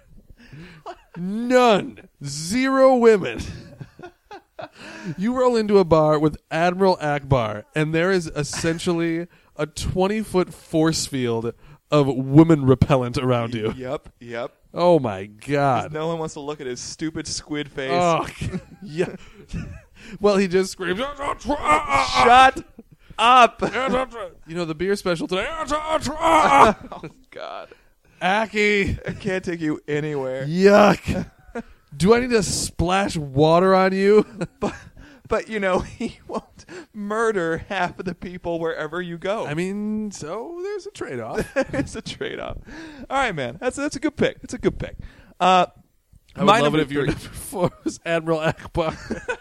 None. Zero women. You roll into a bar with Admiral Akbar, and there is essentially a twenty-foot force field of woman repellent around you. Yep, yep. Oh, my God. No one wants to look at his stupid squid face. Oh, yeah. Well, he just screams, Shut up. you know, the beer special today. Oh, God. Aki. I can't take you anywhere. Yuck. Do I need to splash water on you? But, but, you know, he won't murder half of the people wherever you go. I mean, so there's a trade-off. it's a trade-off. All right, man. That's that's a good pick. That's a good pick. Uh, I would my love number it if your three- number four was Admiral Akbar.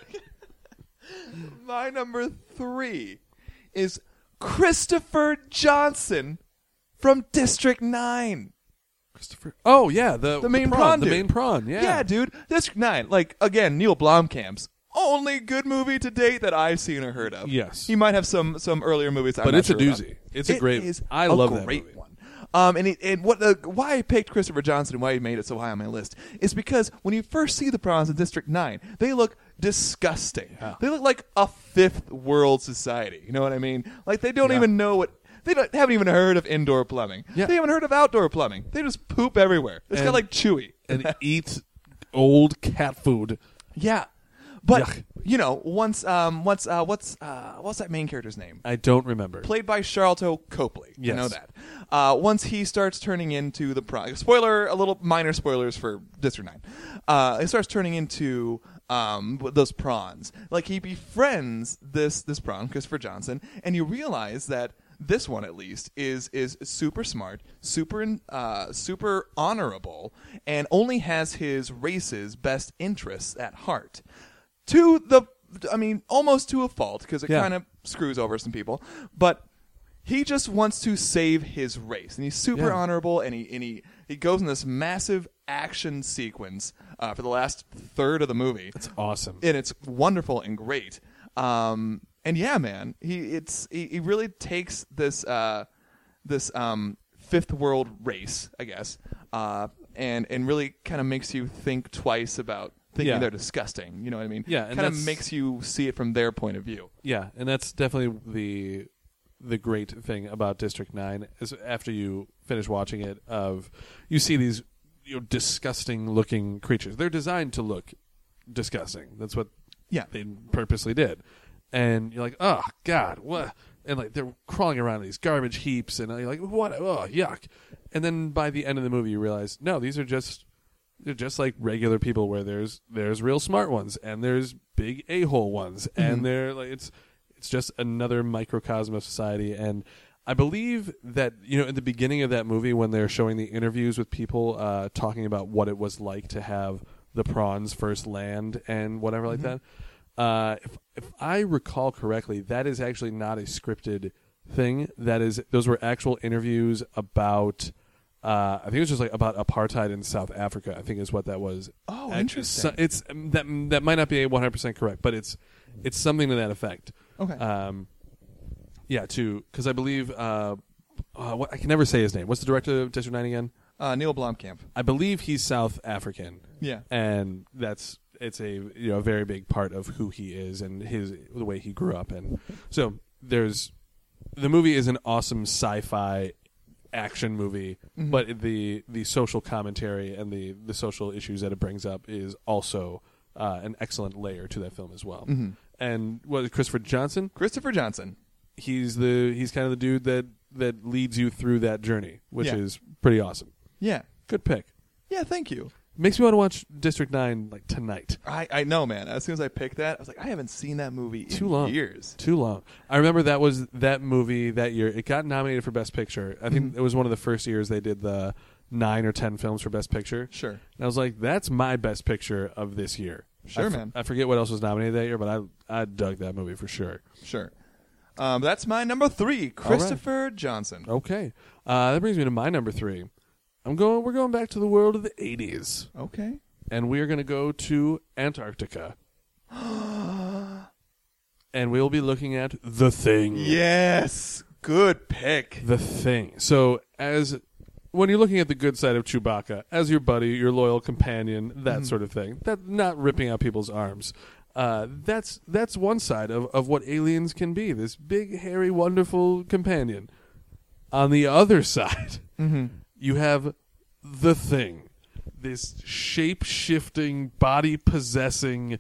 My number three is Christopher Johnson from District nine. Christopher. Oh, yeah. The, The main prawn. prawn The dude. main prawn, yeah. Yeah, dude. District nine. Like, again, Neil Blomkamp's only good movie to date that I've seen or heard of. Yes. He might have some some earlier movies I'm But not it's a sure about. doozy. It's a It great is I a love that great movie. one. Um, and it, and what the, why I picked Christopher Johnson and why he made it so high on my list is because when you first see the prawns in District nine, they look disgusting. Yeah. They look like a fifth world society. You know what I mean? Like they don't Yeah. even know what. They don't, haven't even heard of indoor plumbing. Yeah. They haven't heard of outdoor plumbing. They just poop everywhere. It's kind And- of like Chewy. And eat old cat food. Yeah, but Yuck. you know, once um, once uh, what's uh, what's that main character's name? I don't remember. Played by Charlton Copley. You Yes. know that. Uh, once he starts turning into the pro- spoiler, a little minor spoilers for District Nine. Uh, he starts turning into um, those prawns. Like he befriends this this prawn, Christopher Johnson, and you realize that. This one, at least, is is super smart, super uh, super honorable, and only has his race's best interests at heart. To the, I mean, almost to a fault, because it Yeah. kind of screws over some people. But he just wants to save his race, and he's super Yeah. honorable, and he and he, he goes in this massive action sequence uh, for the last third of the movie. It's awesome. And it's wonderful and great. Um, and yeah, man, he it's he, he really takes this uh, this um, fifth world race, I guess, uh, and and really kind of makes you think twice about thinking Yeah. they're disgusting. You know what I mean? Yeah, and kind of that's- makes you see it from their point of view. Yeah, and that's definitely the the great thing about District Nine is after you finish watching it, of you see these you know disgusting looking creatures. They're designed to look disgusting. That's what Yeah. they purposely did. And you're like, oh God, what? And like they're crawling around in these garbage heaps, and you're like, what? Oh, yuck! And then by the end of the movie, you realize, no, these are just they're just like regular people. Where there's there's real smart ones, and there's big a hole ones, Mm-hmm. and they're like it's it's just another microcosm of society. And I believe that you know in the beginning of that movie, when they're showing the interviews with people uh, talking about what it was like to have the prawns first land and whatever like Mm-hmm. that. Uh, if if I recall correctly, that is actually not a scripted thing. That is, those were actual interviews about. Uh, I think it was just like about apartheid in South Africa. I think is what that was. Oh, Act- interesting. so- It's that that might not be one hundred percent correct, but it's it's something to that effect. Okay. Um, yeah, to because I believe uh, uh, what, I can never say his name. What's the director of District Nine again? Uh, Neil Blomkamp. I believe he's South African. Yeah. and that's it's a you know a very big part of who he is and his the way he grew up. And so there's the movie is an awesome sci-fi action movie, Mm-hmm. but the the social commentary and the the social issues that it brings up is also uh, an excellent layer to that film as well. Mm-hmm. And what Christopher Johnson? Christopher Johnson. He's the he's kind of the dude that that leads you through that journey, which Yeah. is pretty awesome. Yeah. Good pick. Yeah, thank you. Makes me want to watch District Nine like tonight. I, I know, man. As soon as I picked that, I was like, I haven't seen that movie Too in long. years. Too long. I remember that was that movie that year. It got nominated for Best Picture. I think Mhm. it was one of the first years they did the nine or ten films for Best Picture. Sure. And I was like, that's my Best Picture of this year. Sure, I f- man. I forget what else was nominated that year, but I I dug that movie for sure. Sure. Um, that's my number three, Christopher Johnson. Okay, uh, that brings me to my number three. I'm going. We're going back to the world of the eighties, Okay. and we are going to go to Antarctica. And we'll be looking at The Thing. Yes. Good pick. The Thing. So, as when you're looking at the good side of Chewbacca, as your buddy, your loyal companion, that Mhm. sort of thing, that not ripping out people's arms, uh, that's that's one side of, of what aliens can be. This big, hairy, wonderful companion. On the other side, Mm-hmm. you have The Thing, this shape-shifting, body-possessing,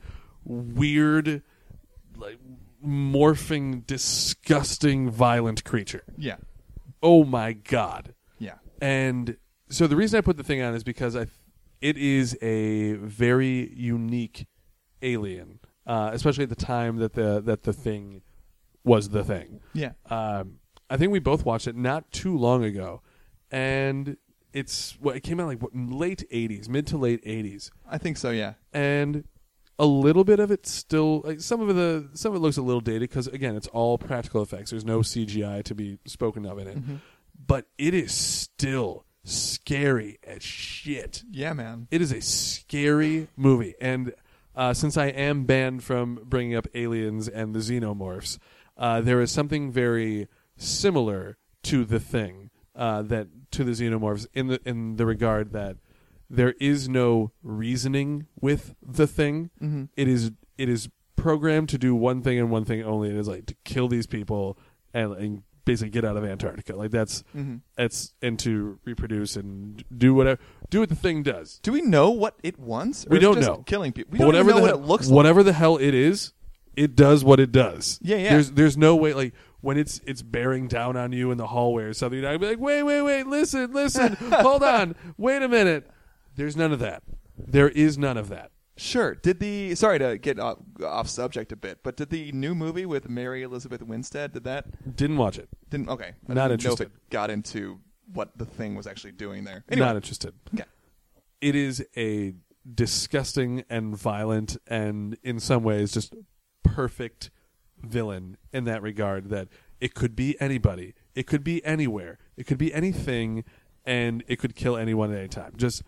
weird, like morphing, disgusting, violent creature. Yeah. Oh my god! Yeah. And so the reason I put The Thing on is because I, it is a very unique alien, uh, especially at the time that the that the Thing was the Thing. Yeah. Um, I think we both watched it not too long ago, and it's what it came out like what, late eighties, mid to late eighties, I think so, yeah. and a little bit of it still like some of the some of it looks a little dated because again it's all practical effects. There's no C G I to be spoken of in it, Mhm. but it is still scary as shit. Yeah, man. It is a scary movie, and uh, since I am banned from bringing up aliens and the xenomorphs, uh, there is something very similar to The Thing, uh, that to the xenomorphs in the in the regard that there is no reasoning with the Thing. Mm-hmm. It is it is programmed to do one thing and one thing only. It is like to kill these people and, and basically get out of Antarctica. Like that's Mm-hmm. that's and to reproduce and do whatever do what the Thing does. Do we know what it wants? Or We is it don't just know. Killing people. We But don't even know the what hell, it looks like. whatever the hell it is, it does what it does. Yeah, yeah. There's there's no way like when it's it's bearing down on you in the hallway or something. I'd be like, wait, wait, wait, listen, listen, hold on, wait a minute. There's none of that. There is none of that. Sure. Did the sorry to get off, off subject a bit, but did the new movie with Mary Elizabeth Winstead did that? Didn't watch it. Didn't okay. I Not didn't know if interested. it got into what the Thing was actually doing there. Anyway, Not interested. okay. It is a disgusting and violent and in some ways just perfect villain in that regard that it could be anybody, it could be anywhere, it could be anything, and it could kill anyone at any time. Just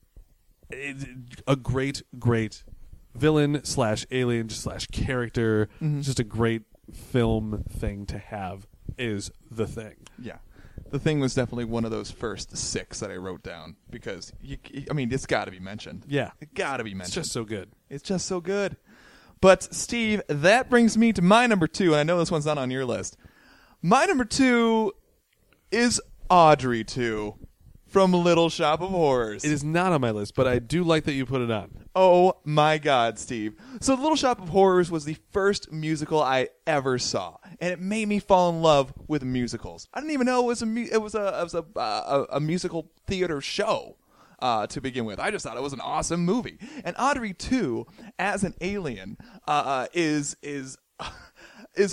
it, a great, great villain slash alien slash character. Mhm. Just a great film thing to have is The Thing. Yeah. The Thing was definitely one of those first six that I wrote down because you, I mean it's got to be mentioned. Yeah, It got to be it's mentioned. just so good. It's just so good. But, Steve, that brings me to my number two, and I know this one's not on your list. My number two is Audrey two from Little Shop of Horrors. It is not on my list, but I do like that you put it on. Oh, my God, Steve. So, Little Shop of Horrors was the first musical I ever saw, and it made me fall in love with musicals. I didn't even know it was a, mu- it was a, it was a, uh, a, a musical theater show. Uh, to begin with, I just thought it was an awesome movie. And Audrey two, as an alien, uh, uh, is is is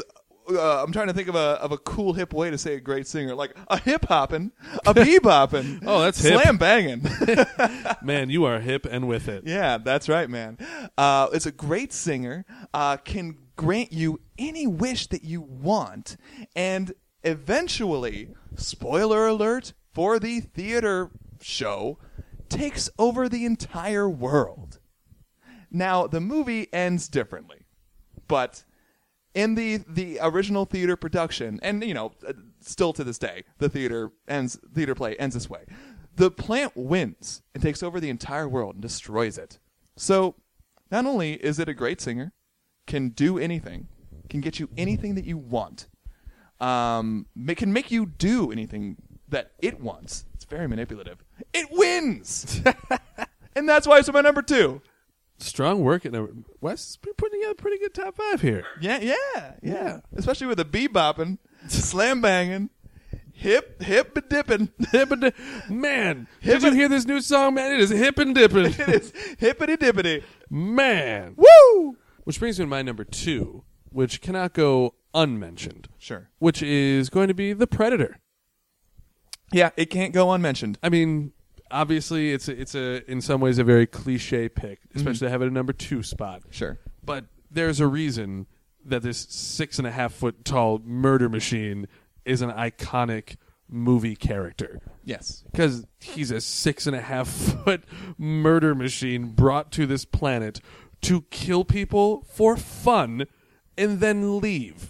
uh, I'm trying to think of a of a cool hip way to say a great singer, like a hip hopping, a bebopping. Oh, that's hip. Slam banging. Man, you are hip and with it. Yeah, that's right, man. Uh, it's a great singer. Uh, can grant you any wish that you want, and eventually, spoiler alert for the theater show, takes over the entire world. Now, the movie ends differently, but in the the original theater production, and you know, still to this day, the theater ends theater play ends this way. The plant wins and takes over the entire world and destroys it. So, not only is it a great singer, can do anything, can get you anything that you want, um, ma- can make you do anything that it wants. It's very manipulative. It wins, and that's why it's my number two. Strong work. At Wes, we're putting together a pretty good top five here. Yeah, yeah, yeah. Yeah. Especially with the bebopping, slam banging, hip hip dipping. Hip and di- man, Hip did you and- hear this new song, man? It is hip and dipping. It is hippity dippity. Man. Woo! Which brings me to my number two, which cannot go unmentioned, Sure. which is going to be The Predator. Yeah, it can't go unmentioned. I mean, obviously, it's a, it's a in some ways a very cliche pick, especially to have it a number two spot. Sure. But there's a reason that this six and a half foot tall murder machine is an iconic movie character. Yes. Because he's a six and a half foot murder machine brought to this planet to kill people for fun and then leave.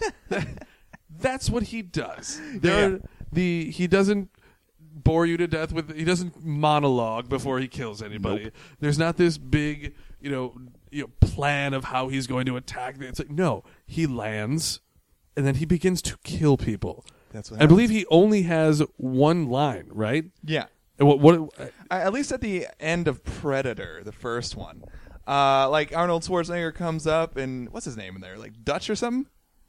That's what he does. There Yeah. are the he doesn't bore you to death with he doesn't monologue before he kills anybody. Nope. There's not this big, you know, you know, plan of how he's going to attack. It's like no, he lands and then he begins to kill people. That's what I believe he only has one line, right? Yeah. And What what I, at least at the end of Predator, the first one. Uh, like Arnold Schwarzenegger comes up and what's his name in there? Like Dutch or something?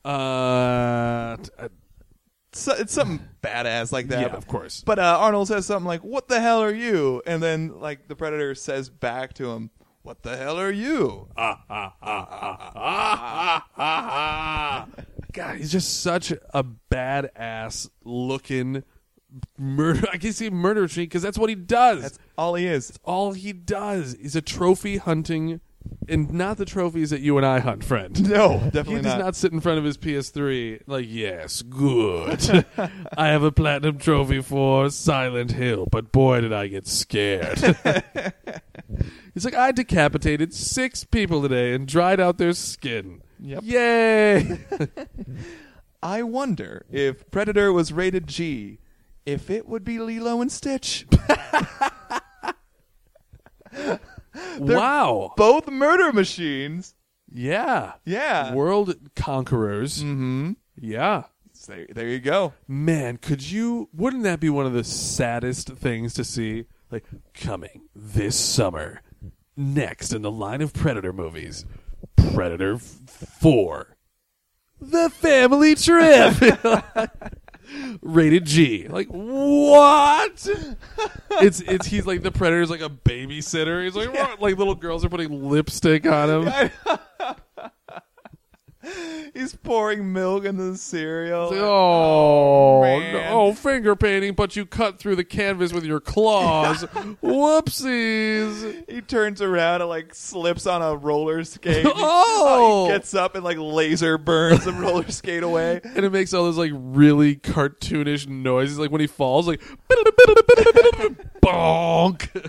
uh, t- uh So, it's something badass like that. yeah, but- of course. But uh, Arnold says something like, "What the hell are you?" And then like the Predator says back to him, "What the hell are you?" God, he's just such a badass looking murder. I can see murder machine because that's what he does. That's all he is. all he does. He's a trophy hunting, and not the trophies that you and I hunt, friend. No, He definitely does not. not sit in front of his P S three like, yes, good. I have a platinum trophy for Silent Hill, but boy, did I get scared. He's like, I decapitated six people today and dried out their skin. Yep. Yay! I wonder if Predator was rated G, if it would be Lilo and Stitch. Wow. Both murder machines. Yeah. Yeah. World conquerors. Mm-hmm. Yeah. So there, there you go. Man, could you, wouldn't that be one of the saddest things to see? Like, coming this summer, next in the line of Predator movies, Predator four, The Family Trip. Rated G. Like, what? it's it's he's like the Predator's like a babysitter. He's like, what? Like little girls are putting lipstick on him. He's pouring milk into the cereal. It's like, oh, man. oh, finger painting, but you cut through the canvas with your claws. Whoopsies. He turns around and like slips on a roller skate. Oh. He gets up and like laser burns the roller skate away. And it makes all those like really cartoonish noises, like when he falls, like bonk.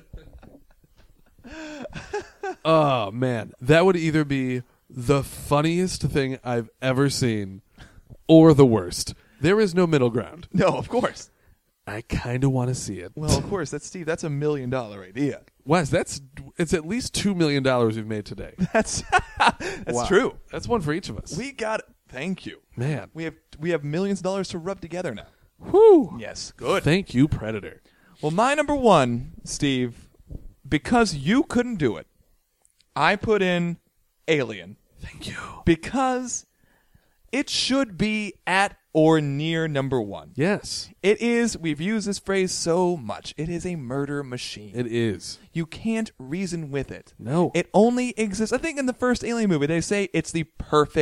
Oh man, that would either be the funniest thing I've ever seen, or the worst. There is no middle ground. No, of course. I kind of want to see it. Well, of course. That's Steve. That's a million dollar idea. Wes, that's it's at least two million dollars we've made today. That's that's Wow. true. That's one for each of us. We got. Thank you. Man, We have we have millions of dollars to rub together now. whew. Yes, good. Thank you, Predator. Well, my number one, Steve, because you couldn't do it, I put in Alien. Thank you. Because it should be at or near number one. Yes, It is, we've used this phrase so much, it is a murder machine. it is. You can't reason with it. No. It only exists, I think in the first Alien movie, they say it's the perfect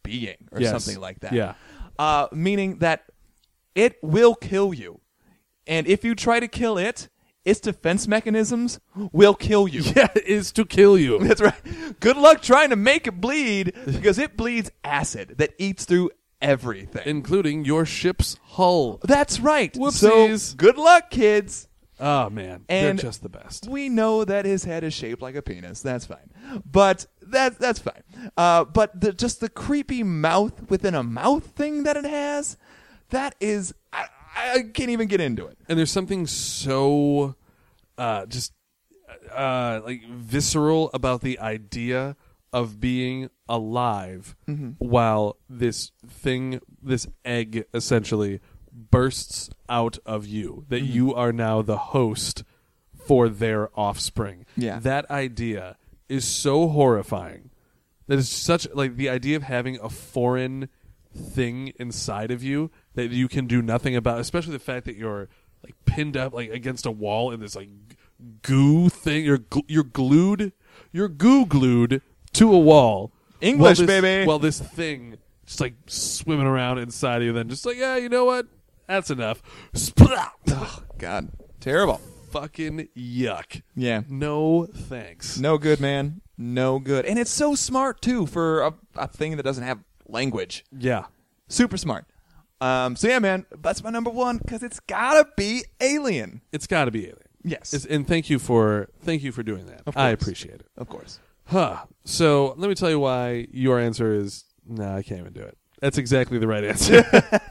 being or Yes. something like that. Yeah. Uh, meaning that it will kill you. And if you try to kill it, its defense mechanisms will kill you. Yeah, it is to kill you. That's right. Good luck trying to make it bleed because it bleeds acid that eats through everything. Including your ship's hull. That's right. Whoopsies. So good luck, kids. Oh, man. And they're just the best. We know that his head is shaped like a penis. That's fine. But that that's fine. Uh, but the, just the creepy mouth within a mouth thing that it has, that is, I, I can't even get into it. And there's something so uh, just uh, like visceral about the idea of being alive Mm-hmm. while this thing, this egg essentially bursts out of you, that Mm-hmm. you are now the host for their offspring. Yeah. That idea is so horrifying. That is such, like, the idea of having a foreign thing inside of you that you can do nothing about, especially the fact that you're like pinned up like against a wall in this like goo thing. You're gl- you're glued. You're goo glued to a wall. English, while this, baby. While this thing just like swimming around inside of you, then just like, yeah, you know what? That's enough. Splat! Oh, God. Terrible. Fucking yuck. Yeah. No thanks. No good, man. No good. And it's so smart, too, for a, a thing that doesn't have language. Yeah. Super smart. Um, so, yeah, man, that's my number one because it's got to be Alien. It's got to be Alien. Yes. It's, and thank you for thank you for doing that. Of I course. appreciate it. Of course. Huh. So let me tell you why your answer is no. I can't even do it. That's exactly the right answer.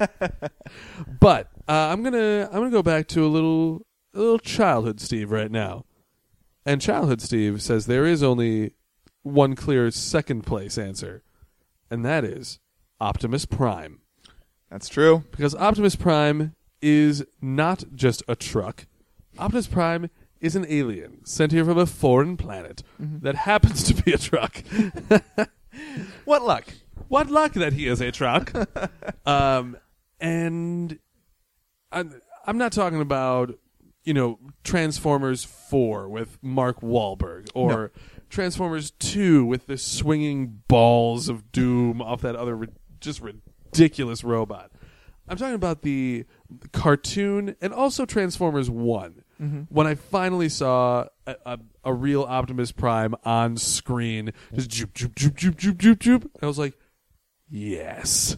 But uh, I'm gonna I'm gonna go back to a little a little childhood Steve right now, and childhood Steve says there is only one clear second place answer, and that is Optimus Prime, That's true. because Optimus Prime is not just a truck. Optimus Prime is an alien sent here from a foreign planet that happens to be a truck. What luck? What luck that he is a truck. um, and I'm, I'm not talking about, you know, Transformers four with Mark Wahlberg or No. Transformers two with the swinging balls of doom off that other ri- just ridiculous robot. I'm talking about the cartoon and also Transformers one. Mm-hmm. When I finally saw a, a, a real Optimus Prime on screen, just joop, joop, joop, joop, joop, joop, joop, I was like, yes.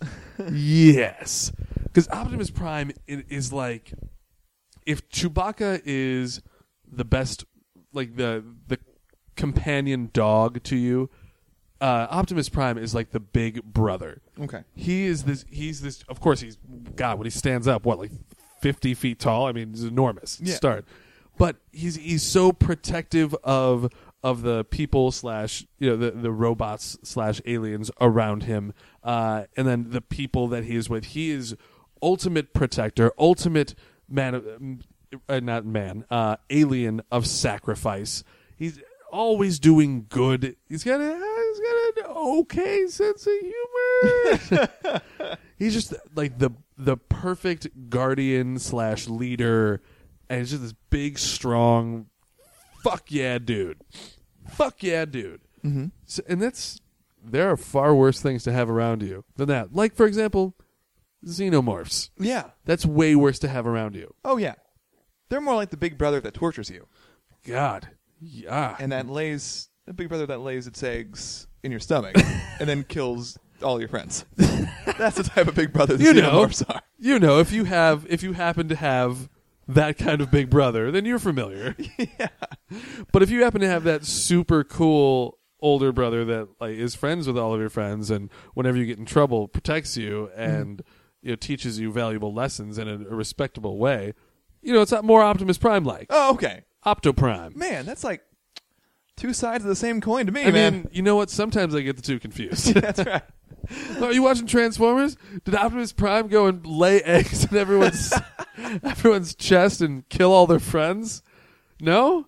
Yes. Because Optimus Prime i- is like, if Chewbacca is the best, like the the companion dog to you, uh, Optimus Prime is like the big brother. Okay. He is this. He's this. Of course, he's God. When he stands up, what like fifty feet tall? I mean, he's enormous. Yeah. Start, but he's he's so protective of of the people slash you know the the robots slash aliens around him, uh, and then the people that he is with. He is ultimate protector, ultimate man, uh, not man, uh, alien of sacrifice. He's always doing good. He's got a he's got an okay sense of humor. He's just like the the perfect guardian slash leader, and he's just this big, strong, fuck yeah, dude, fuck yeah, dude. Mm-hmm. So, and that's there are far worse things to have around you than that. Like for example, xenomorphs. Yeah. That's way worse to have around you. Oh, yeah. They're more like the big brother that tortures you. God, yeah. And that lays, the big brother that lays its eggs in your stomach and then kills all your friends. That's the type of big brother the you know, xenomorphs are. you know, if you have, if you happen to have that kind of big brother, then you're familiar. Yeah. But if you happen to have that super cool older brother that like is friends with all of your friends, and whenever you get in trouble, protects you and mm. you know teaches you valuable lessons in a, a respectable way, you know, it's not more Optimus Prime like. Oh, okay. Optoprime. Man, that's like two sides of the same coin to me, I man. mean, you know what? Sometimes I get the two confused. That's right. Are you watching Transformers? Did Optimus Prime go and lay eggs in everyone's everyone's chest and kill all their friends? No?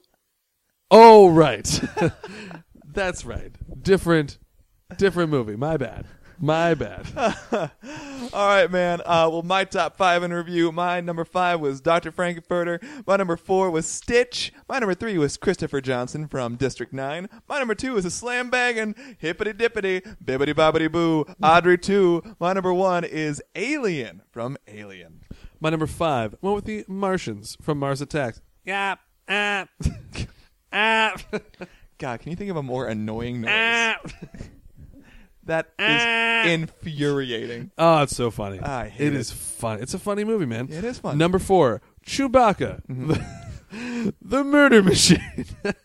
Oh, right. That's right. Different different movie. My bad. My bad. All right, man. Uh, well, my top five in review. My number five was Doctor Frankenfurter. My number four was Stitch. My number three was Christopher Johnson from District nine. My number two is a slam bangin', hippity dippity, bibbity bobbity boo, Audrey two. My number one is Alien from Alien. My number five went with the Martians from Mars Attacks. Yeah. Ah. Ah. God, can you think of a more annoying noise? Ah. That is infuriating. Oh, it's so funny. I hate it. It it. is fun. It's a funny movie, man. It is fun. Number four, Chewbacca, Mm-hmm. the, the murder machine.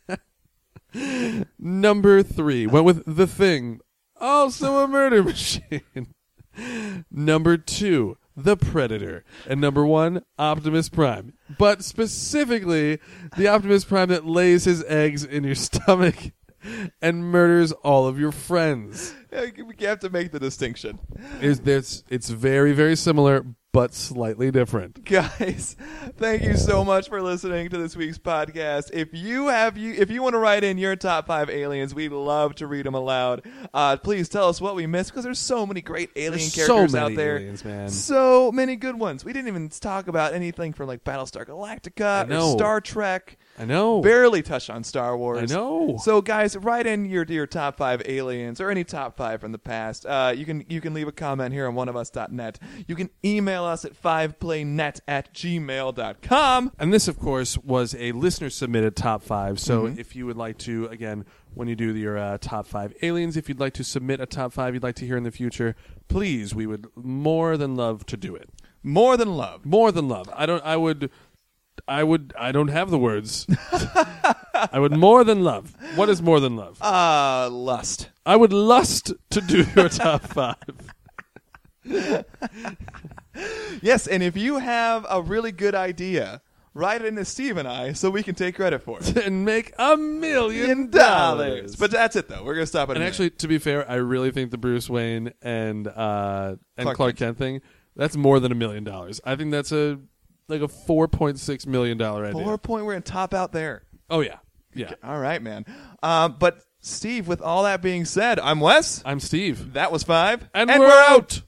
Number three went with The Thing, also a murder machine. Number two, The Predator. And number one, Optimus Prime. But specifically, the Optimus Prime that lays his eggs in your stomach and murders all of your friends. We have to make the distinction. Is there's it's very, very similar, but slightly different. Guys, thank you so much for listening to this week's podcast. If you have you if you want to write in your top five aliens, we'd love to read them aloud. Uh, please tell us what we missed, because there's so many great alien There's characters so many out there. aliens, man. So many good ones. We didn't even talk about anything from like Battlestar Galactica I know. or Star Trek. I know. Barely touched on Star Wars. I know. So, guys, write in your your top five aliens or any top five from the past. Uh, you can you can leave a comment here on one of us dot net. You can email us at five play net at gmail dot com. And this, of course, was a listener-submitted top five. So Mhm. if you would like to, again, when you do your uh, top five aliens, if you'd like to submit a top five you'd like to hear in the future, please, we would more than love to do it. More than love. More than love. I don't. I would. I would. I don't have the words. I would more than love. What is more than love? Uh, lust. I would lust to do your top five. Yes, and if you have a really good idea, write it into Steve and I so we can take credit for it. And make a million dollars. But that's it, though. We're going to stop it. And actually, to be fair, I really think the Bruce Wayne and uh, and Clark Clark, Kent. Kent thing, that's more than a million dollars. I think that's a like a four point six million dollar idea. four point, we're going to top out there. Oh yeah, yeah. All right, man. Um, but Steve, with all that being said, I'm Wes. I'm Steve, That was five. and, we're out.